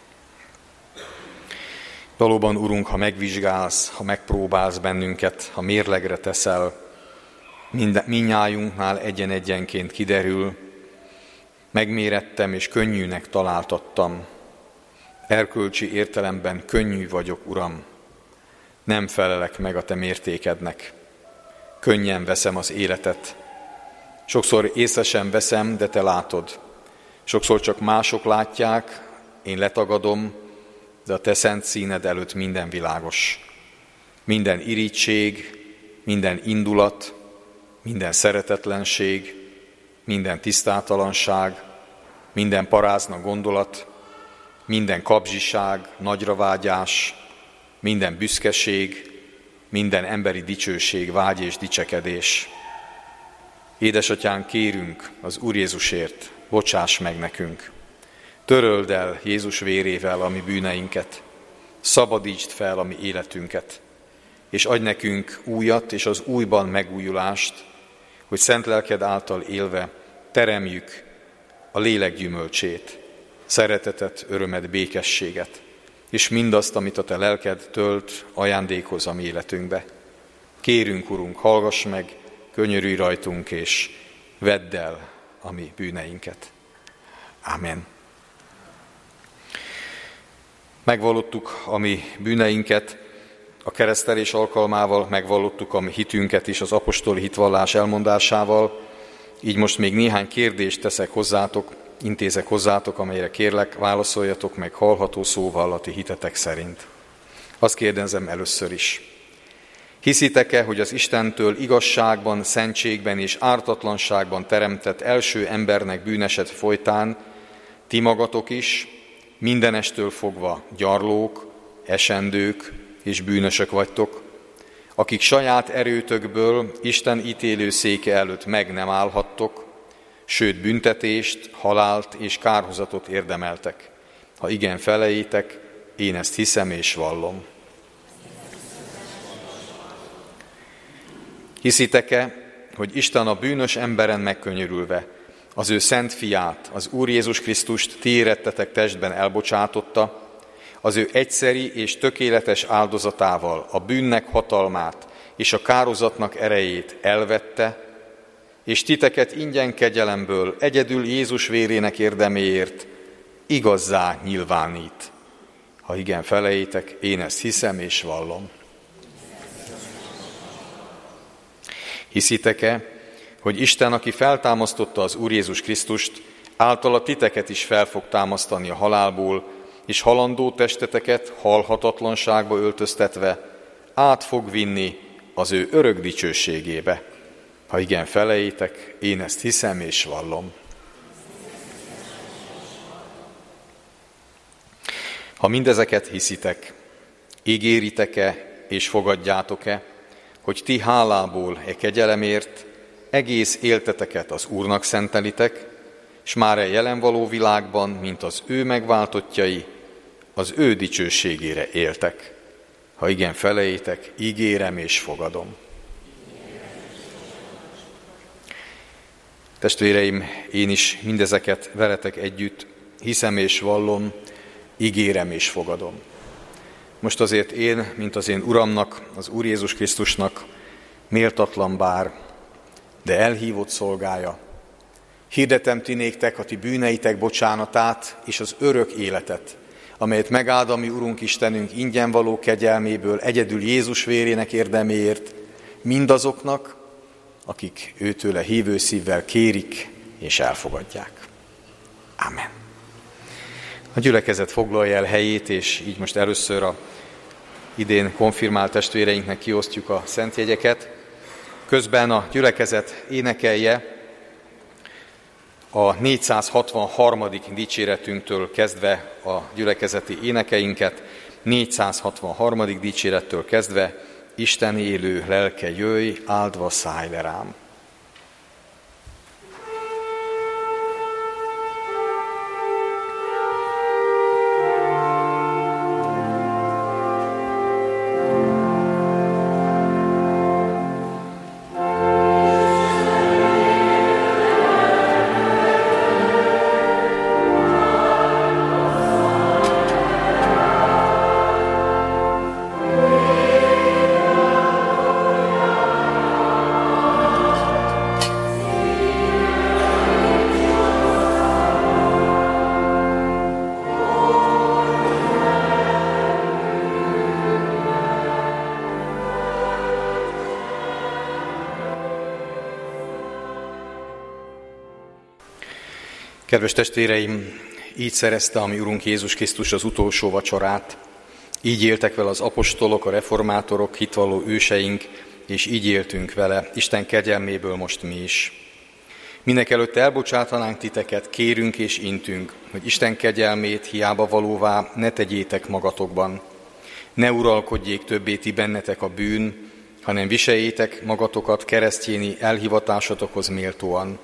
A: Valóban, Urunk, ha megvizsgálsz, ha megpróbálsz bennünket, ha mérlegre teszel, mindnyájunknál egyen-egyenként kiderül, megmérettem és könnyűnek találtattam. Erkölcsi értelemben könnyű vagyok, Uram, nem felelek meg a te mértékednek. Könnyen veszem az életet. Sokszor észre sem veszem, de te látod. Sokszor csak mások látják, én letagadom, de a te szent színed előtt minden világos. Minden irigység, minden indulat, minden szeretetlenség, minden tisztátalanság, minden parázna gondolat, minden kapzsiság, nagyravágyás, minden büszkeség, minden emberi dicsőség, vágy és dicsekedés. Édesatyánk, kérünk az Úr Jézusért, bocsáss meg nekünk. Töröld el Jézus vérével a mi bűneinket, szabadítsd fel a mi életünket, és adj nekünk újat és az újban megújulást, hogy szent lelked által élve teremjük a lélek gyümölcsét, szeretetet, örömet, békességet, és mindazt, amit a te lelked tölt, ajándékoz a mi életünkbe. Kérünk, Urunk, hallgass meg, könyörülj rajtunk, és vedd el a mi bűneinket. Amen. Megvallottuk a mi bűneinket, a keresztelés alkalmával megvallottuk a mi hitünket is az apostoli hitvallás elmondásával, így most még néhány kérdést teszek hozzátok, intézek hozzátok, amelyre kérlek, válaszoljatok meg hallható szóval a ti hitetek szerint. Azt kérdezem először is. Hiszitek-e, hogy az Istentől igazságban, szentségben és ártatlanságban teremtett első embernek bűneset folytán ti magatok is mindenestől fogva gyarlók, esendők és bűnösök vagytok, akik saját erőtökből Isten ítélőszéke előtt meg nem állhattok, sőt büntetést, halált és kárhozatot érdemeltek. Ha igen felejétek, én ezt hiszem és vallom. Hiszitek-e, hogy Isten a bűnös emberen megkönyörülve az ő szent fiát, az Úr Jézus Krisztust ti érettetek testben elbocsátotta, az ő egyszeri és tökéletes áldozatával a bűnnek hatalmát és a kározatnak erejét elvette, és titeket ingyen kegyelemből egyedül Jézus vérének érdeméért igazzá nyilvánít. Ha igen felejétek, én ezt hiszem és vallom. Hiszitek-e, hogy Isten, aki feltámasztotta az Úr Jézus Krisztust, általa titeket is fel fog támasztani a halálból, és halandó testeteket halhatatlanságba öltöztetve át fog vinni az ő örök dicsőségébe. Ha igen felejétek, én ezt hiszem és vallom. Ha mindezeket hiszitek, ígéritek-e és fogadjátok-e, hogy ti hálából kegyelemért egész élteteket az Úrnak szentelitek, s már jelen való világban, mint az ő megváltottjai, az ő dicsőségére éltek. Ha igen felejétek, ígérem és fogadom. Testvéreim, én is mindezeket veletek együtt hiszem és vallom, ígérem és fogadom. Most azért én, mint az én Uramnak, az Úr Jézus Krisztusnak, méltatlan bár, de elhívott szolgája, hirdetem ti néktek a ti bűneitek bocsánatát és az örök életet, amelyet megáld a mi Urunk Istenünk ingyen való kegyelméből egyedül Jézus vérének érdeméért mindazoknak, akik őtőle hívő szívvel kérik és elfogadják. Amen. A gyülekezet foglalja el helyét, és így most először a idén konfirmált testvéreinknek kiosztjuk a szentjegyeket. Közben a gyülekezet énekelje a 463. dicséretünktől kezdve a gyülekezeti énekeinket, 463. dicsérettől kezdve Isten élő lelke jöjj, áldva szállj le rám. Kedves testvéreim, így szerezte a mi Urunk Jézus Krisztus az utolsó vacsorát. Így éltek vele az apostolok, a reformátorok, hitvalló őseink, és így éltünk vele, Isten kegyelméből most mi is. Mindenekelőtt elbocsátanánk titeket, kérünk és intünk, hogy Isten kegyelmét hiába valóvá ne tegyétek magatokban. Ne uralkodjék többé ti bennetek a bűn, hanem viseljétek magatokat keresztjéni elhivatásotokhoz méltóan.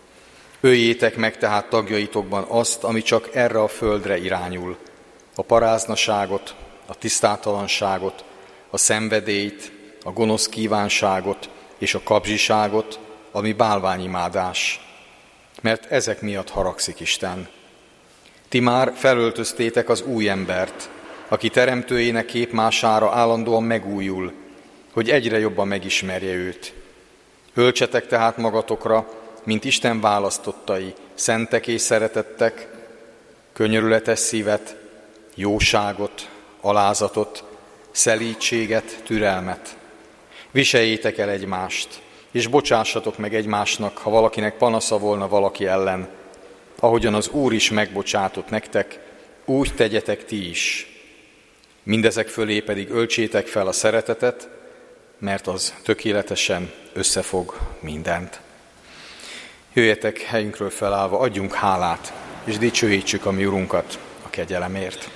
A: Öljétek meg tehát tagjaitokban azt, ami csak erre a földre irányul, a paráznaságot, a tisztátalanságot, a szenvedélyt, a gonosz kívánságot és a kapzsiságot, ami bálványimádás, mert ezek miatt haragszik Isten. Ti már felöltöztétek az új embert, aki teremtőjének képmására állandóan megújul, hogy egyre jobban megismerje őt. Öltsetek tehát magatokra, mint Isten választottai, szentek és szeretettek, könyörületes szívet, jóságot, alázatot, szelídséget, türelmet. Viseljétek el egymást, és bocsássatok meg egymásnak, ha valakinek panasza volna valaki ellen. Ahogyan az Úr is megbocsátott nektek, úgy tegyetek ti is. Mindezek fölé pedig öltsétek fel a szeretetet, mert az tökéletesen összefog mindent. Jöjjetek helyünkről felállva, adjunk hálát, és dicsőítsük a mi Urunkat a kegyelemért.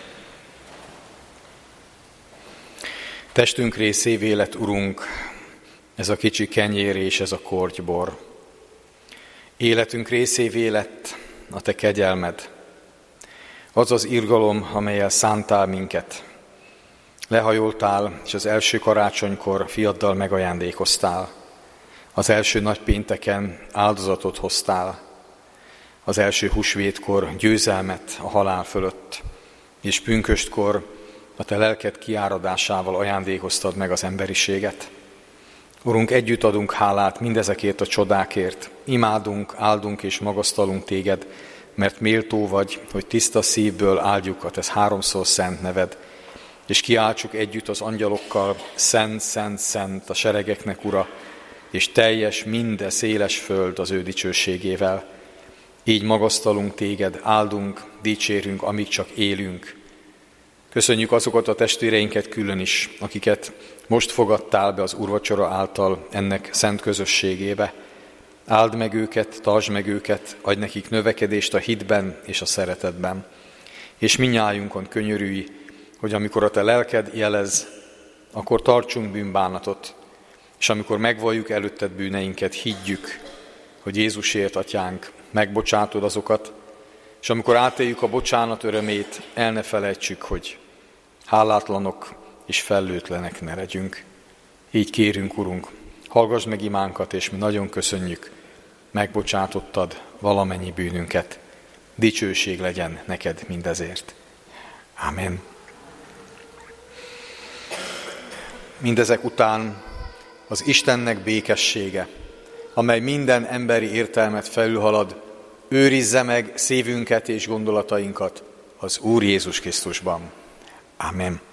A: Testünk részévé lett, Urunk, ez a kicsi kenyér és ez a kortybor. Életünk részévé lett a Te kegyelmed, az az irgalom, amellyel szántál minket. Lehajoltál, és az első karácsonykor fiaddal megajándékoztál. Az első nagy pénteken áldozatot hoztál. az első húsvétkor győzelmet a halál fölött, és pünköstkor a te lelked kiáradásával ajándékoztad meg az emberiséget. Urunk, együtt adunk hálát mindezekért a csodákért, imádunk, áldunk és magasztalunk téged, mert méltó vagy, hogy tiszta szívből áldjuk a te háromszor szent neved, és kiáltsuk együtt az angyalokkal, szent, szent, szent a seregeknek Ura, és teljes minden széles föld az ő dicsőségével. Így magasztalunk téged, áldunk, dicsérünk, amíg csak élünk. Köszönjük azokat a testvéreinket külön is, akiket most fogadtál be az úrvacsora által ennek szent közösségébe. Áld meg őket, tartsd meg őket, adj nekik növekedést a hitben és a szeretetben. És mindnyájunkon könyörülj, hogy amikor a te lelked jelez, akkor tartsunk bűnbánatot, és amikor megvalljuk előtted bűneinket, higgyük, hogy Jézusért, Atyánk, megbocsátod azokat, és amikor átéljük a bocsánat örömét, el ne felejtsük, hogy hálátlanok és fellőtlenek ne legyünk. Így kérünk, Urunk, hallgass meg imánkat, és mi nagyon köszönjük, megbocsátottad valamennyi bűnünket. Dicsőség legyen neked mindezért. Ámen. Mindezek után az Istennek békessége, amely minden emberi értelmet felülhalad, őrizze meg szívünket és gondolatainkat az Úr Jézus Krisztusban. Ámen.